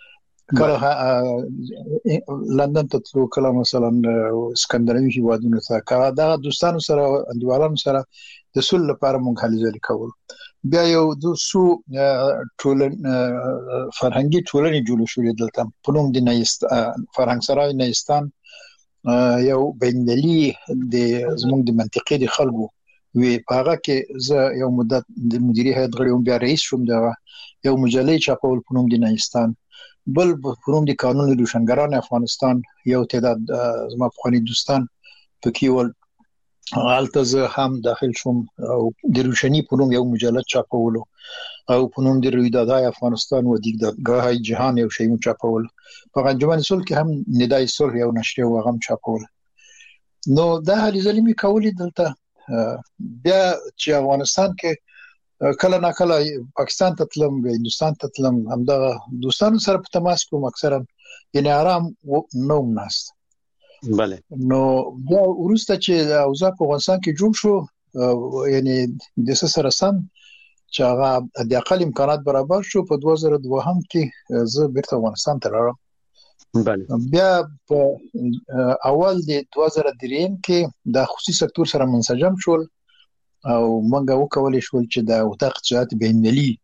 کله لندن ته تلو کله مثلا اسکندناوي هیوادونو ته کله دا دوستانو سره اندوالانو سره د صلح لپاره مونږ هلي ځلې کول بیا یو د سو ټولن فرهنګي ټولنې جوړ شوې دلته په نوم د نېست فرهنګ سرای نېستان یو بینالي د زموږ د منطقې د خلکو وی هغه کې زه یو مدت د مدیریت هیئت غړی وم بیا رئیس شوم دا یو مجلې چاپول په نوم د نېستان بل په نوم د قانون روشنګران افغانستان یو تعداد زما په دوستان پکې ول حالته زه هم داخل شوم او د روشنی په نوم یو مجلد چاپولو او په نوم د رویدادهای افغانستان و دیدگاه جهان یو شی چاپول په انجمن صلح کې هم ندای صلح یو نشریه و هم چاپول نو دا هلي ځلې می کولی دلته بیا چې افغانستان کې کله نه کله پاکستان ته تلم هندستان ته تلم همدا دوستانو سره په تماس کوم اکثرا یعنی آرام نوم ناست بله نو بیا ورسته چې اوضاع په افغانستان کې جوړ شو یعنی د سره سم چې هغه د اقل امکانات برابر شو په دوه زره دوه هم کې زه بیرته افغانستان ته راغلم بله بیا په اول د دوه زره درې کې د خصوصي سکتور سره منسجم شول او موږ وکولای شو چې د وطاق تجارت بینالي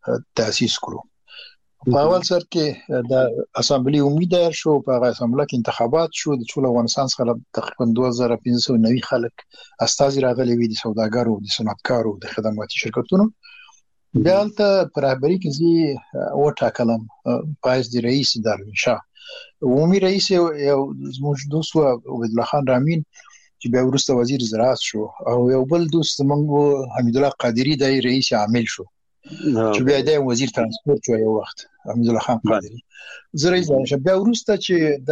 تاسیس کړو. په اول سر کې د اسامبلی امید شو، په اسامبلی کې انتخابات شو، د ټول افغانستان څخه تقریبا دوه زره پنځه سوه نوي خلک استازي راغلي وي، د سوداګرو، د صنعتکارو، د خدماتي شرکتونو. بیا هلته په رهبري کې زه وټاکلم پایز د رئیس داروین شاه. عمومي رئیس یو زموږ دوست و عبد الله خان رامین چې بیا وروسته وزیر زراعت شو، او یو بل دوست زموږ حمید الله قادری د رئیس عامل شو چې بیا د وزیر ترانسپورت شو یو وخت حمید الله خان قادری. زه رئیس شم. بیا وروسته چې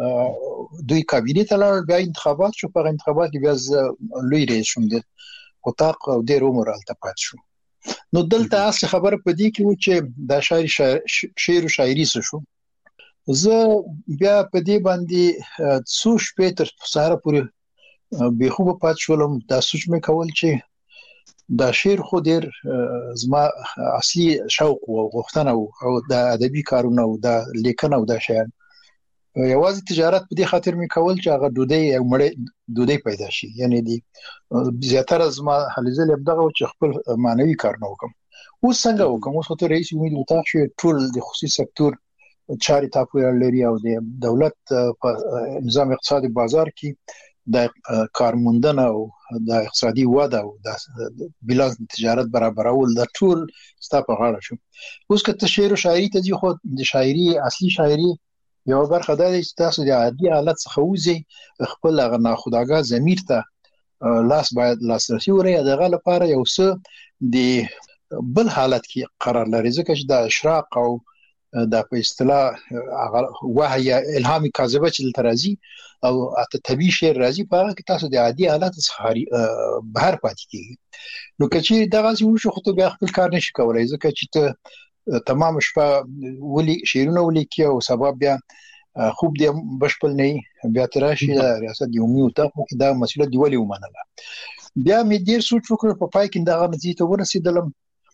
د دوی کابینه ته لاړ، بیا انتخابات شو. په انتخابات کې بیا لوی رئیس شوم، د اتاق او د رومر الته پات شو. نو دلته اصل خبره په دې کې و چې د شاعر شعر او شاعري شو. زه بیا په دې باندې څو شپې تر سهار پورې به خوب پات شولم. دا سوچ مې کول چې دا شعر خو ډیر زما اصلي شوق او غوښتنه او د ادبي کارونه او د لیکنه او د شعر یوازې تجارت په دې خاطر مې کول چې هغه دودي او مړې دودي پیدا شي. یعنی دی زیاتره زما حلیزل ابدغه چې خپل معنوي کارونه وکم. اوس څنګه وکم؟ اوس ته رئیس امید وتا شو ټول د خصوصي سکتور چاري تاسو لري او د دولت په نظام اقتصادي بازار کې د کارموندنه او د اقتصادي وده او د بیلانس تجارت برابرول د ټول ستاسو په غاړه شو. اوس که شعر او شاعري ته ځي، خو د شاعري اصلي شاعري یو برخه ده چې تاسو د عادي حالت څخه وځي، خپل هغه ناخودآګاه ضمیر ته لاس باید لاسرسي وري. دغه لپاره یو څه د بل حالت کې قرار لري، ځکه چې د اشراق او دا په اصطلاح وحی الهام کاذبه چې ترازی او اته طبيعي شعر راځي، په هغه کې تاسو د عادي حالت څخه بهر پاتې کیږي. نو کچې دغه څه شو، خو ته بیا خپل کار نشي کولای، ځکه چې ته تمام شپه ولي شعرونه ولیکي او سبب بیا خوب دې بشپل نه بیا تراشي ریاست یومي او ته دا مسله دی ولې ومنله. بیا مې ډیر سوچ وکړ، په پای کې دغه نتیجه ته ورسېدلم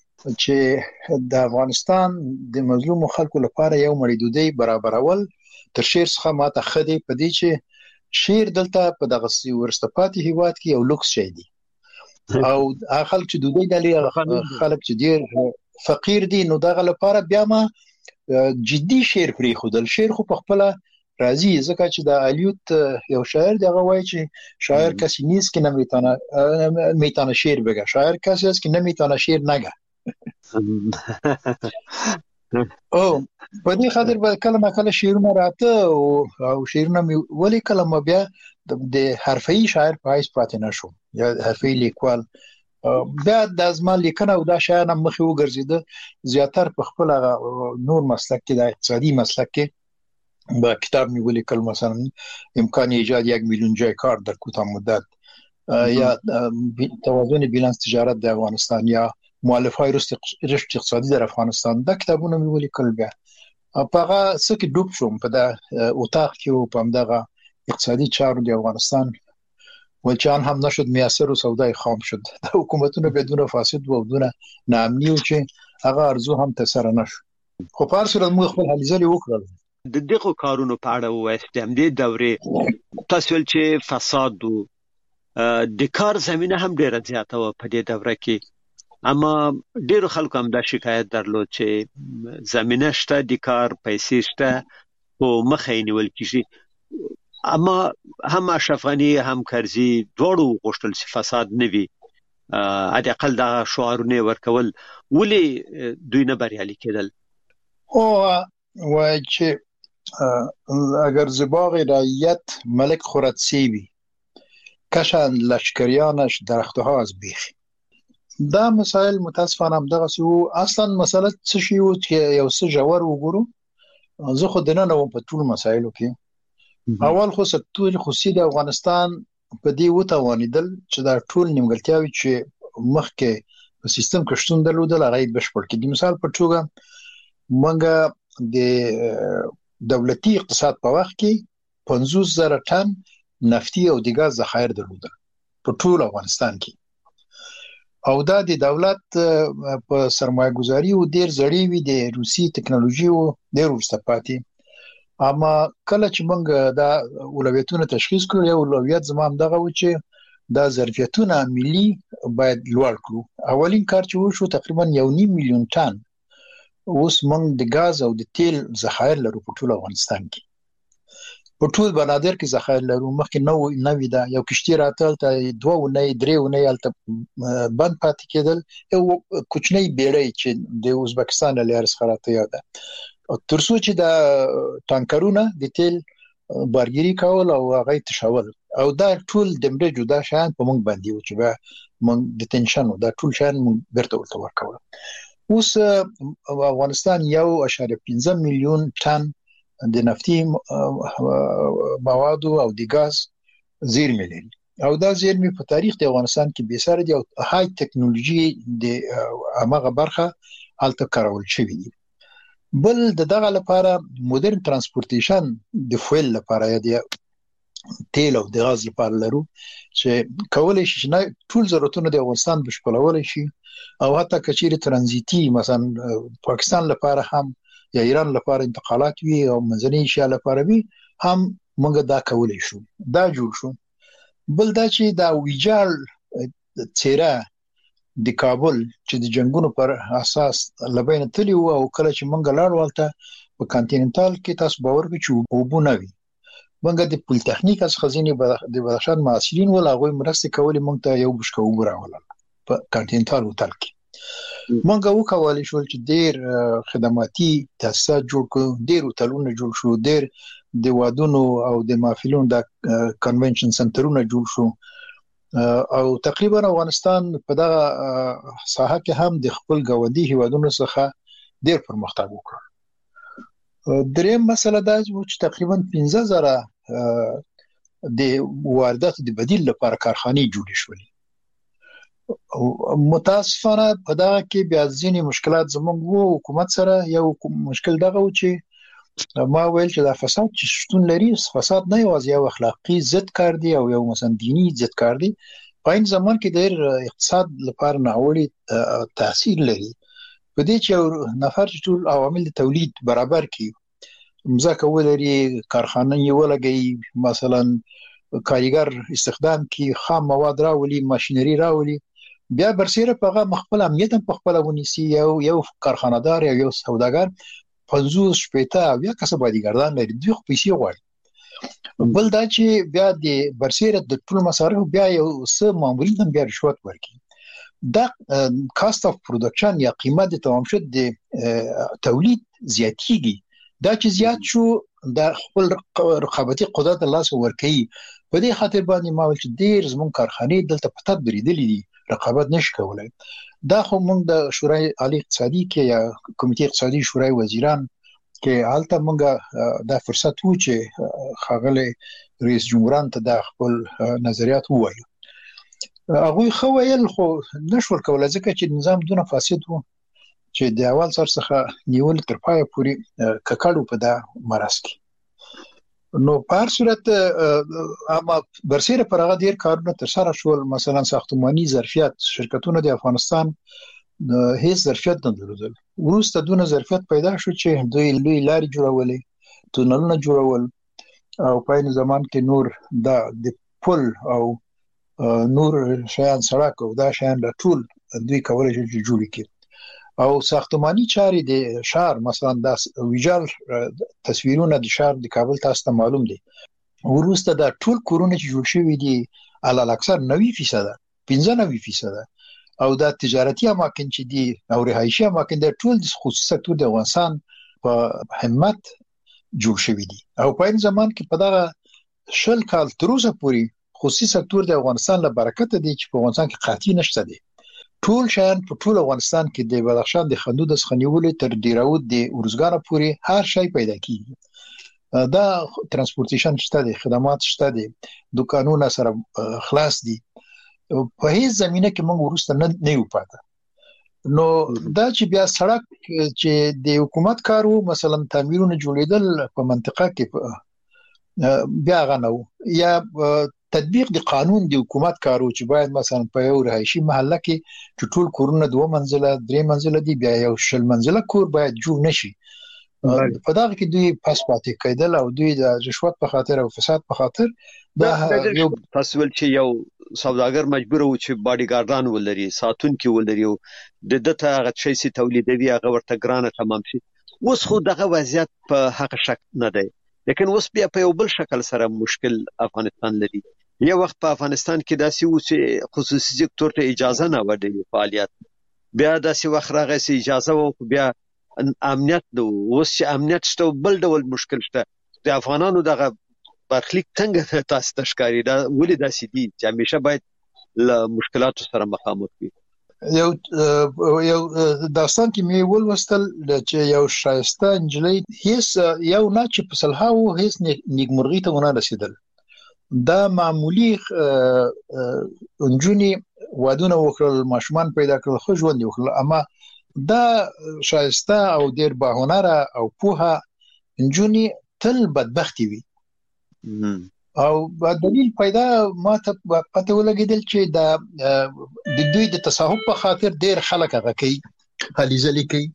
چې د افغانستان د مظلوم خلکو لپاره یو مړیدودي برابرول تر شعر څخه ماته خدي په دې چې شعر دلته په دغه سی ورستپاتې هیواد کې یو لوکس شي دي، او هغه خلک چې دوی دلې خلک چې ډیر فقیر دي، نو دغه لپاره بیا ما جدي شعر پرې خودل. شعر خو په خپل راځي، ځکه چې د الیوت یو شاعر دغه وایي چې شاعر کسی نیست که نمیتونه میتونه شعر بگه، شاعر کسی است که نمیتونه شعر نگه. او په دې خاطر به کله ما کله شعرونه راته او شعرونه مې ولې کله ما بیا د حرفي شاعر په حیث پاتې نشوم یا حرفي لیکوال. بیا د ازما لیکنه او دا شاعر هم مخې وګرځیده زیاتره په خپل نور مسلک کې، د اقتصادي مسلک کې با کتاب مې ولیکل، مثلا امکان ایجاد یک میلیون جای کار در کوتاه مدت، یا توازن بیلانس تجارت د افغانستان، یا مؤلفای رشد اقتصادی در افغانستان. دا کتابونه مې ولیکل. بیا په هغه څه کې ډوب شوم په دا اتاق کې او په همدغه اقتصادي چارو د افغانستان ولچان هم نشد میسر و سودای خام شد. د حکومتونو بدون فاسد و بدون ناامنی او چې هغه ارزو هم تسر نشو. خو په هر صورت موږ خپل حلیزل وکړل. د دغه کارونو په اړه وایي هم د دورې تاسو چې فساد او د کار زمينه هم ډیره زیاته و په دې دوره کې، اما ډیرو خلکو هم دا شکایت درلود چې زمينه شته، د کار پیسې شته او مخه یې نیول کیږي. اما هم اشرف غنی هم کرزي دوړو غوښتل چې فساد نه وي، ا د اقل دا شعارونه ورکول، ولې دوی نه بریالي کېدل؟ او وای چې اگر زباغ رعیت ملک خردسیبی کشن لشکریانش درختها از بیخ. دا مسائل متاسفانه هم دغه سو اصلا مسله څه شی و چې یو څه جوړ وګورو. زه خو دنه نو په ټول مسایلو کې اول خو ستوري خصوصي د افغانستان په دې وتوانیدل چې دا ټول نیمګړتیاوي چې مخکې په سیستم کې شتون درلودل هغه بشپړ کړي. مثال په توګه مونږ د دولتي اقتصاد په وخت کې پنځوس زره ټن نفتي او د ګاز ذخایر درلودل په ټول افغانستان کې، او دا د دولت په سرمایه گذاري او ډیر زړی وي د روسي ټکنالوژي او ډیر ورسته پاتې. اما کله چې موږ دا اولویتونه تشخیص کړو، یو اولویت زموږ دغه و چې دا ظرفیتونه ملي باید لوړ کړو. اولین کار چې وشو تقریبا یو نیم میلیون ټن اوس موږ د غاز او د تیل ذخایر لرو په ټول افغانستان کې. په ټول بنادر کې ذخایر لرو. مخکې نو نوې ده یو کشتي راتل ته دوه ونې درې ونې الته بند پاتې کېدل. یو کوچنی بیړۍ چې د ازبکستان له لارې څخه راته یاده ترڅو چې د ټانکرونه د تیل بارګيري کول او هغه تشول او دا ټول د مړه جدا شان په موږ باندې و چې به موږ د تنشن دا ټول شان بیرته ورته ورکول. اوس افغانستان یو اشاریه پنځه میلیون ټن د نفتي موادو او د غاز زیرمې لري او دا زیرمې په تاریخ د افغانستان کې به سره دی او های ټکنالوژي د هغه برخه الته کارول شوې دي. بل د دغه لپاره مدرن ترانسپورتیشن د فویل لپاره یا د تیل او د غاز لپاره لرو چې کولای شي نه ټول ضرورتونه د افغانستان بشپړول شي او حتی کچېره ترانزیتي مثلا پاکستان لپاره هم یا ایران لپاره انتقالات وي او منځنۍ ایشیا لپاره وي هم موږ دا کولای شو. دا جوړ شو. بل دا چې دا ویجال چیرې د کابل چې د جنگونو پر اساس لبین تلی او کله چې موږ لاړ ولته په کانټیننټال کې تاسو باور وکړئ چې وبونه وي موږ د پولیټکنیک از خزینه د بدخشان معاصرین ول هغه مرسته کولې موږ ته یو بشکو وراول په کانټیننټال هوټل کې موږ وکولای شو چې ډیر خدماتي تاسیسات جوړ کړو ډیر هوټلونه جوړ شو ډیر د وادونو او د محفلونو د کنونشن سنټرونه جوړ شو او تقریبا افغانستان په دغه ساحه کې هم د خپل ګاونډي هیوادونو څخه ډیر پرمختګ وکړ. دریم مسله دا چې تقریبا پنځه زره د واردات د بدیل لپاره کارخانې جوړې شولې. متاسفانه په دغه کې بیا ځینې مشکلات زموږ وو حکومت سره یو مشکل دغه و چې ما ویل چې دا فساد چې شتون لري فساد نه یوازې یو اخلاقی ضد کار دی او یو مثلا دینی ضد کار دی په این زمان کې ډېر اقتصاد لپاره ناوړي تاثیر لري په دې چې نفر چې ټول عوامل د تولید برابر کړي مزاکه ولري کارخانه یې ولګي مثلا کاریګر استخدام کړي خام مواد راولي ماشينري راولي بیا برسیره په هغه مخبل امنیت په خپل ونیسي یو یو کارخانه‌دار یا یو سوداګر پنځوس شپېته بیا کسب باندې لري دوی خو پیسې غواړي. بل دا چې بیا د برسیره د ټول مصارف بیا یو څه معمولی هم بیا رشوت ورکړي. دا کاست اف پروډکشن یا قیمت د تمام شد د تولید زیاتیږي. دا چې زیات شو د خپل رقابتي قدرت الله سره ورکړي. په دې خاطر باندې ما ول چې ډیر زمون کارخانه دلته پټ بریدلې دي رقابت نشي کولای. دا خو موږ د شورای عالی اقتصادي کې یا کمیټې اقتصادي شورای وزیران کې حالت موږ دا فرصت وو چې خاغله رئیس جمهوران ته د خپل نظریات ووایو. هغه خو ویل خو نشول کولای ځکه چې نظام دونه فاسد وو چې د اول سر څخه نیول تر پای پورې ککړو په دا مرز کې. نو په هر صورت اما برسیره پر هغه ډیر کارونه تر سره شول. مثلا ساختماني ظرفیت شرکتونه د افغانستان هیڅ ظرفیت نه درلودل. وروسته دونه ظرفیت پیدا شو چې دوی لوی لارې جوړولې تونلونه جوړول او په این زمان کې نور دا د پل او نور شیان سړک او دا شیان د ټول دوی کولای شي جوړ کړي او ساختماني چارې د شهر مثلا د ویجال تصویرونه د شهر د کابل تاسو ته معلوم دي. وروسته د ټول کورونه چې جوړ شوي دي علل اکثر نوي فیصد پنځه نوي فیصد او د تجارتي اماکن چې دي او رهایشي اماکن د ټول د خصوصي سکتور د افغانستان په همت جوړ شوي دي او په این زمان کې په دغه شل کال تر اوسه پورې خصوصي سکتور د افغانستان له برکت دی چې په افغانستان کې قحطي نشته دي. ټول شان په ټول افغانستان کې د بدخشان د خندود د خنیولې تر ډیراود د ورزګانه پورې هر شی پیدا کیږي. دا ترانسپورتیشن شته دي خدمات شته دي دکانونه سره خلاص دي په هیڅ زمينه کې موږ ورسته نه نه یو پاته. نو دا چې بیا سړک چې د حکومت کارو مثلا تعمیرونه جوړیدل په منطقه کې بیا غنو یا تطبیق د قانون د حکومت کارو چې باید مثلا په یو رهایشي محله کې چې ټول کورونه دوه منزله درې منزله دي بیا یو شل منزله کور باید جوړ نشي په دغه کې دوی پاس پاتې کېدل او دوی د رشوت په خاطر او فساد په خاطر دا یو تاسو ول چې یو سوداګر مجبور و چې باډي ګاردان ولري ساتونکي ولري او د دته هغه شي سي تولیدوي هغه ورته ګرانه تمام شي. اوس خو دغه وضعیت په حق شک نه دی، لیکن اوس بیا په یو بل شکل سره مشکل افغانستان لري. یو وخت په افغانستان کې داسې و چې خصوصي سکتور ته اجازه نه ورکړي فعالیت، بیا داسې وخت راغی چې اجازه و بیا امنیت نو. اوس چې امنیت شته بل ډول مشکل شته. د افغانانو دغه برخلیک څنګه تاسو ته ښکاري؟ دا ولې داسې دي چې همیشه باید له مشکلاتو سره مخامخ وي؟ یو یو داستان کې مې ولوستل چې یو شایسته انجلۍ هیڅ یو نه چې په صلحاو هیڅ نیکمرغي ته ونه رسیدل. دا معمولی انجونی وادونه وکړل، ماشومان پیدا کړل، خو ژوند وکړل، اما دا شایسته او ډیر باهنره او پوها انجونی تل بدبختی وي. او په دلیل پیدا ما ته پته ولګیدل چې دا د دوی د تصاحب په خاطر ډیر خلک هغه کوي، خلیزلی کوي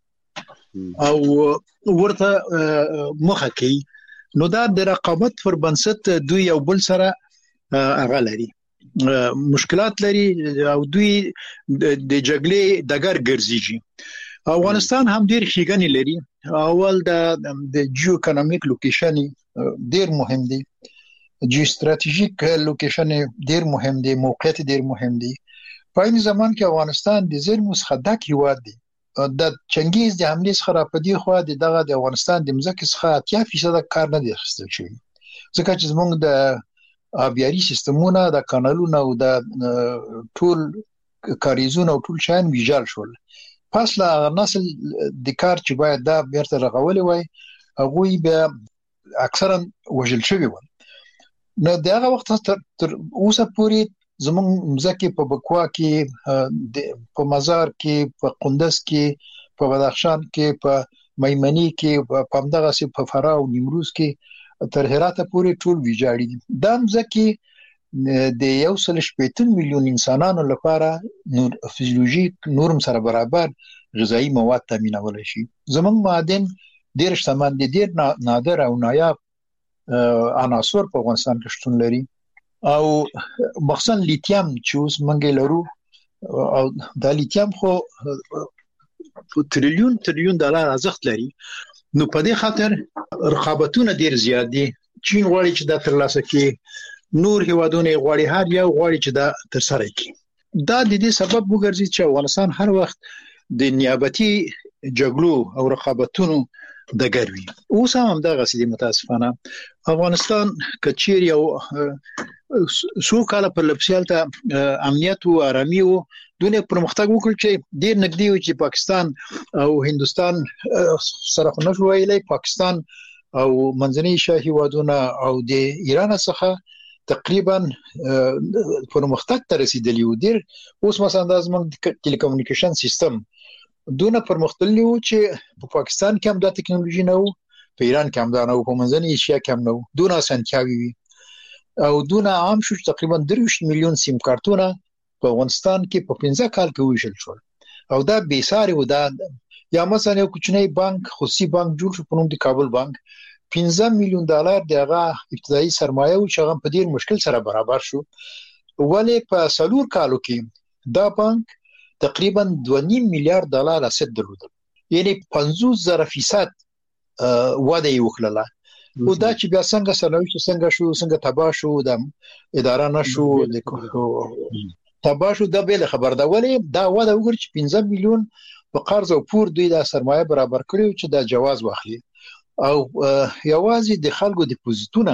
او ورته مخه کوي. نو دا د رقابت پر بنسټ دوی یو بل سره هغه لري، مشکلات لري او دوی د جګړې دګر ګرځي. افغانستان هم ډیر ښېګڼې لري. اول د د جیو اکونومیک لوکیشن ډیر مهم دی، جیو استراتیژیک لوکیشن ډیر مهم دی، موقعیت ډیر مهم دی. په این زمان کې افغانستان د زیرمو څخه ډک هیواد دی. د چنګیز د حملې څخه را پدې خو د دغه د افغانستان د مځکې څخه اتیا فیصد کار نه دی اخیستل شوی، ځکه چې زموږ د آبیاري سیستمونه، د کانالونو او د ټول کاریزونه او ټول شان ویجال شول. پس لا نسل د کار چې باید دا بیرته رغولې وای هغه به اکثرا وژل شوی و. نو دغه وخت تر اوسه پورې زموږ مځکه په بکوا کې، په مزار کې، په قندز کې، په بدخشان کې، په میمنی کې، په همدغه سي په فراه او نیمروز کې تر هرات پورې ټول ویجاړي دي. دا مځکه د یو سل شپږ میلیون انسانانو لپاره نور فزیولوژیک نورم سره برابر غذایی مواد تامینول شي. زموږ معادن ډیر شتمن دي، ډیر نادر او نایاب عناصر په افغانستان کې شتون لري، او مخصوصا لیتیم چې اوس منګ لرو، او دا لیتیم خو تریلیون تریلیون ډالر ارزښت لري. نو په دې خاطر رقابتونه ډیر زیات دي. چین غواړي چې دا ترلاسه کړي، نور هیوادونه غواړي، هر یو غواړي چې دا ترسره کړي. دا د دې سبب وګرځي چې افغانستان هر وخت د نیابتي جګړو او رقابتونو د ګروي. اوس هم دغه سړي متاسفانه افغانستان کچیر یو سو کال پر لپسیالته امنیت او آرامي او دونه پرمختګ وکړ چې ډیر نږدې و چې پاکستان او هندستان سره خو نشو ویلای، پاکستان او منځنۍ ایشیا هیوادونه او د ایران څخه تقریبا پرمختګ ته رسیدلی و. ډیر اوس مثلا د زموږ ټلیکومونیکیشن سیستم دونه پرمختللی و چې په پاکستان کې هم دا ټکنالوژي نه و، په ایران کې هم دا نه و، په منځنۍ ایشیا کې هم نه و. دونه اسانتیاوي وي او دونه عام شو چې تقریبا درویشت میلیون سیم کارتونه په افغانستان کې په پنځه کال کې ویشل شول، او دا بې ساري و. دا یا مثلا یو کوچنی بانک، خصوصي بانک جوړ شو په نوم د کابل بانک، پنځه میلیون ډالر دغه ابتدایي سرمایه او چې هغه په ډیر مشکل سره برابر شو. ولې په سلور کالو کې دا بانک تقریبا دوه نیم میلیارډ ډالر اسید درلودل، یعنی پنځوس زره فیصد وده یې وکړله. او دا چې بیا څنګه سرنوشت څنګه شو، څنګه تباه شو، د اداره نشو تباه شو، دا به خبر ده. ولې دا وده وګورئ چې پنځه میلیون په قرض او پور دوی د سرمایه برابر کړو چې دا جواز واخلي، او یوازې د خلکو ډیپوزیټونه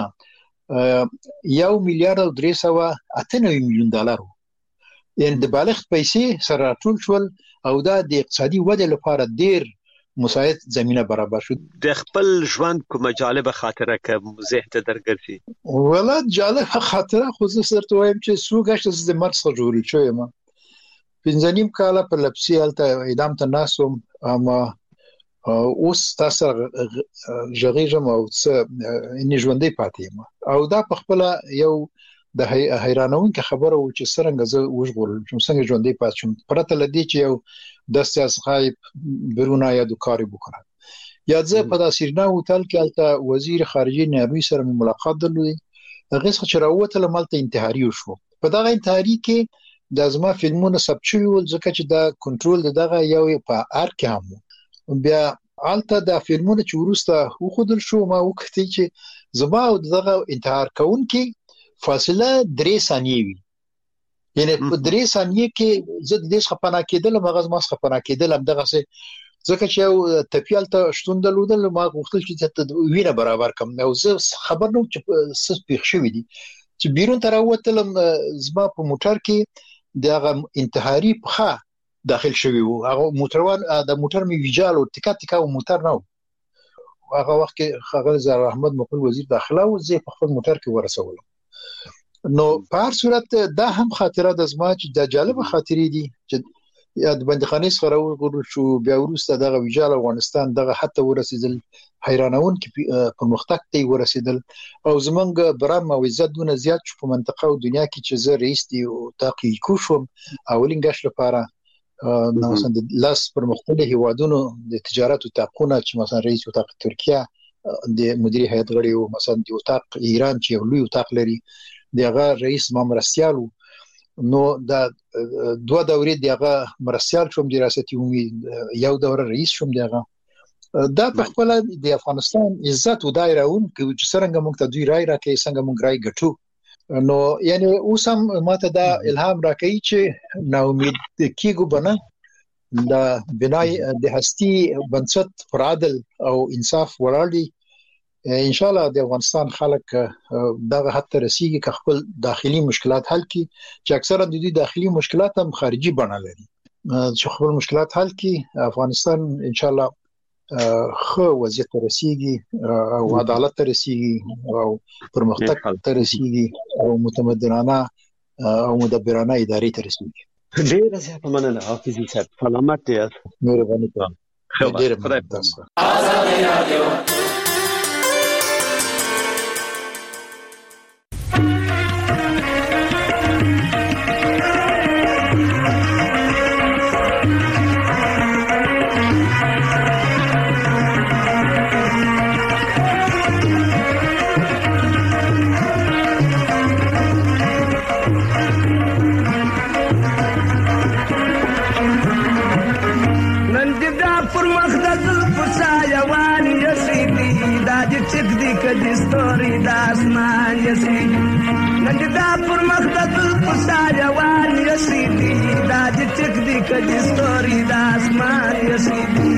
یو میلیارډ او درې سوه اته نوي میلیون ډالر وو، یعنی د بالغ پیسې سره ټول شول، او دا د اقتصادي ودې لپاره ډیر مساعد زمينه برابر شو. د خپل ژوند کومه جالبه خاطره کوم ذهن ته درګرځي؟ ولا جالبه خاطره خو زه سره وایم چې سوګشت د مرګ څخه جوړ شوی ما پنځه نیم کاله په لپسی الته اعدام ته ناسوم، اما اوس تاسو ژغېږم او څه ان ژوندې پاتې ما، او دا په خپل یو د حیرانونکو خبره و چې څنګه زه وژغورل چې څنګه ژوندې پاتې شم، پرته لدی چې یو د سیاست غایب برونه یا د کاری وکړه. یا ځکه په داسیرنا هوټل کې الته وزیر خارجه نروي سره ملاقات درلودي هغه څه چې راوته لمالته انتحاري وشو په دغه انتحاري کې د ازما فلمونه سب شوی ول ځکه چې دا کنټرول دغه یو په ار کې هم بیا الته د فلمونه چې ورسته وخدل شو ما وکړی چې زما او دغه انتحار کون کې فاصله درې ثانیې وي یعنی په درې ثانیې کې زه د دې خپنا کېدل مغز ما خپنا کېدل هم دغه څه ځکه چې یو تپیال ته شتون درلودل ما غوښتل چې وینه برابر کم او زه خبر نوم چې څه پیښ شوی دي چې بیرون تر وتلم زما په موټر کې دغه انتحاري په داخل شوی وو هغه موټروان د موټر می ویجال او ټیکا ټیکا او موټر نو هغه وخت کې خغل زار احمد مقبول وزیر داخله او زه په خپل موټر کې ورسولم نو په هر صورت دا هم خاطره د زما چې د جالب خاطرې دي چې یا د بندخانه سره ورغلو شو بیا ورسته دغه ویجال افغانستان دغه حتی ورسېدل حیرانون کې په مختک ته ورسېدل او زمونږ برام او عزت دونه زیات شو په منطقه او دنیا کې چې زه رئیس دی او تاقی کوشم اولین غش لپاره نو مثلا د لاس پر مختلفو هیوادونو د تجارت او تاقونه چې مثلا رئیس او تاق ترکیه د مدیر هیئت غړي او مثلا د تاق ایران چې لوی تاق لري دغه رئیس مامرسیالو نو دا دوه دورې دغه مرسیال شوم د ریاست امید یو دوره رئیس شوم دغه دا په خپل د افغانستان عزت او دایرهون چې څنګه موږ ته دوی رائے راکې څنګه موږ رائے ګټو نو یعنی اوس هم ماته دا الهام راکړي چې نا امید کیږو بنه د بنای د هستی بنسټ پر عدل او انصاف وړاندې ان شاء الله د افغانستان خلک دغه حتی رسیږي که خپل داخلي مشکلات حل کړي چې اکثرا د دې داخلي مشکلات هم خارجي بڼه لري چې خپل مشکلات حل کړي افغانستان ان شاء الله خو وضعیت ته رسیږي او عدالت ته رسیږي او پرمختګ ته رسیږي او متمدنانه او مدبرانه ادارې ته رسیږي ډیر زیات مننه حافظي صاحب سلامت یاست مهرباني کوم ډیر خدای پاک آزاد رادیو کدي ستوري د اسمان یسي نن دا پر مخ د پسار روان یسي دا د چک دي کدي ستوري د اسمان یسي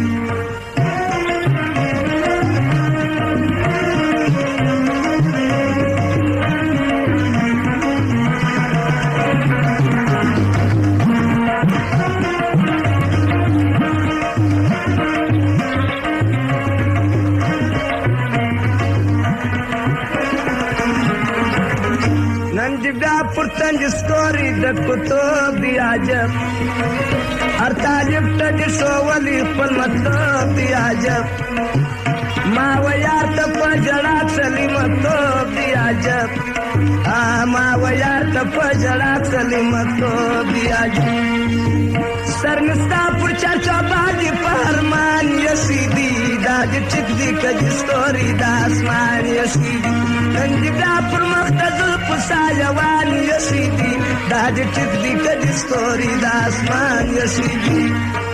پرتنج ستوري د کتب دی عجب هر طالب ته شوولي خپل مطلب دی عجب ما ویار ته پجړه سلیمتوب دی عجب ما ویار ته پجړه سلیمتوب دی عجب سرنستا پر چرچا باندې پرمان یسیدی دا د چک دی کج ستوري د اسمان یسیدی ننګدا پر مختزل پسایوان یسیدی دا د چک دی کج ستوري د اسمان یسیدی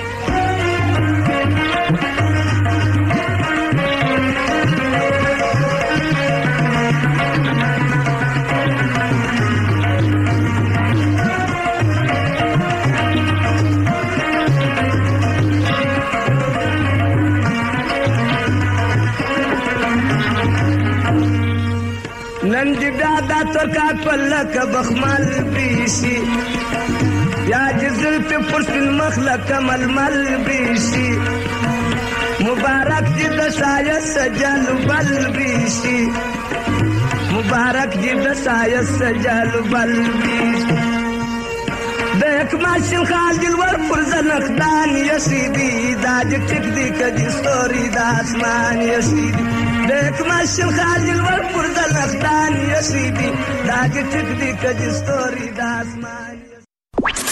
ننجدا دا ترکا پلک بخمل بیشی یا جزل پی پرسن مخلق ململ بیشی مبارک جی دسایت سجل بل بیشی مبارک جی دسایت سجل بل بیشی دیکھ ماشن خال دلور فرزن اخدان یسیدی دا جی ٹک دی کجی ستوری دا اسمان یسیدی دیکھ ماشن خال دلور فرزن اخدان یسیدی دا جی ٹک دی کجی ستوری دا اسمان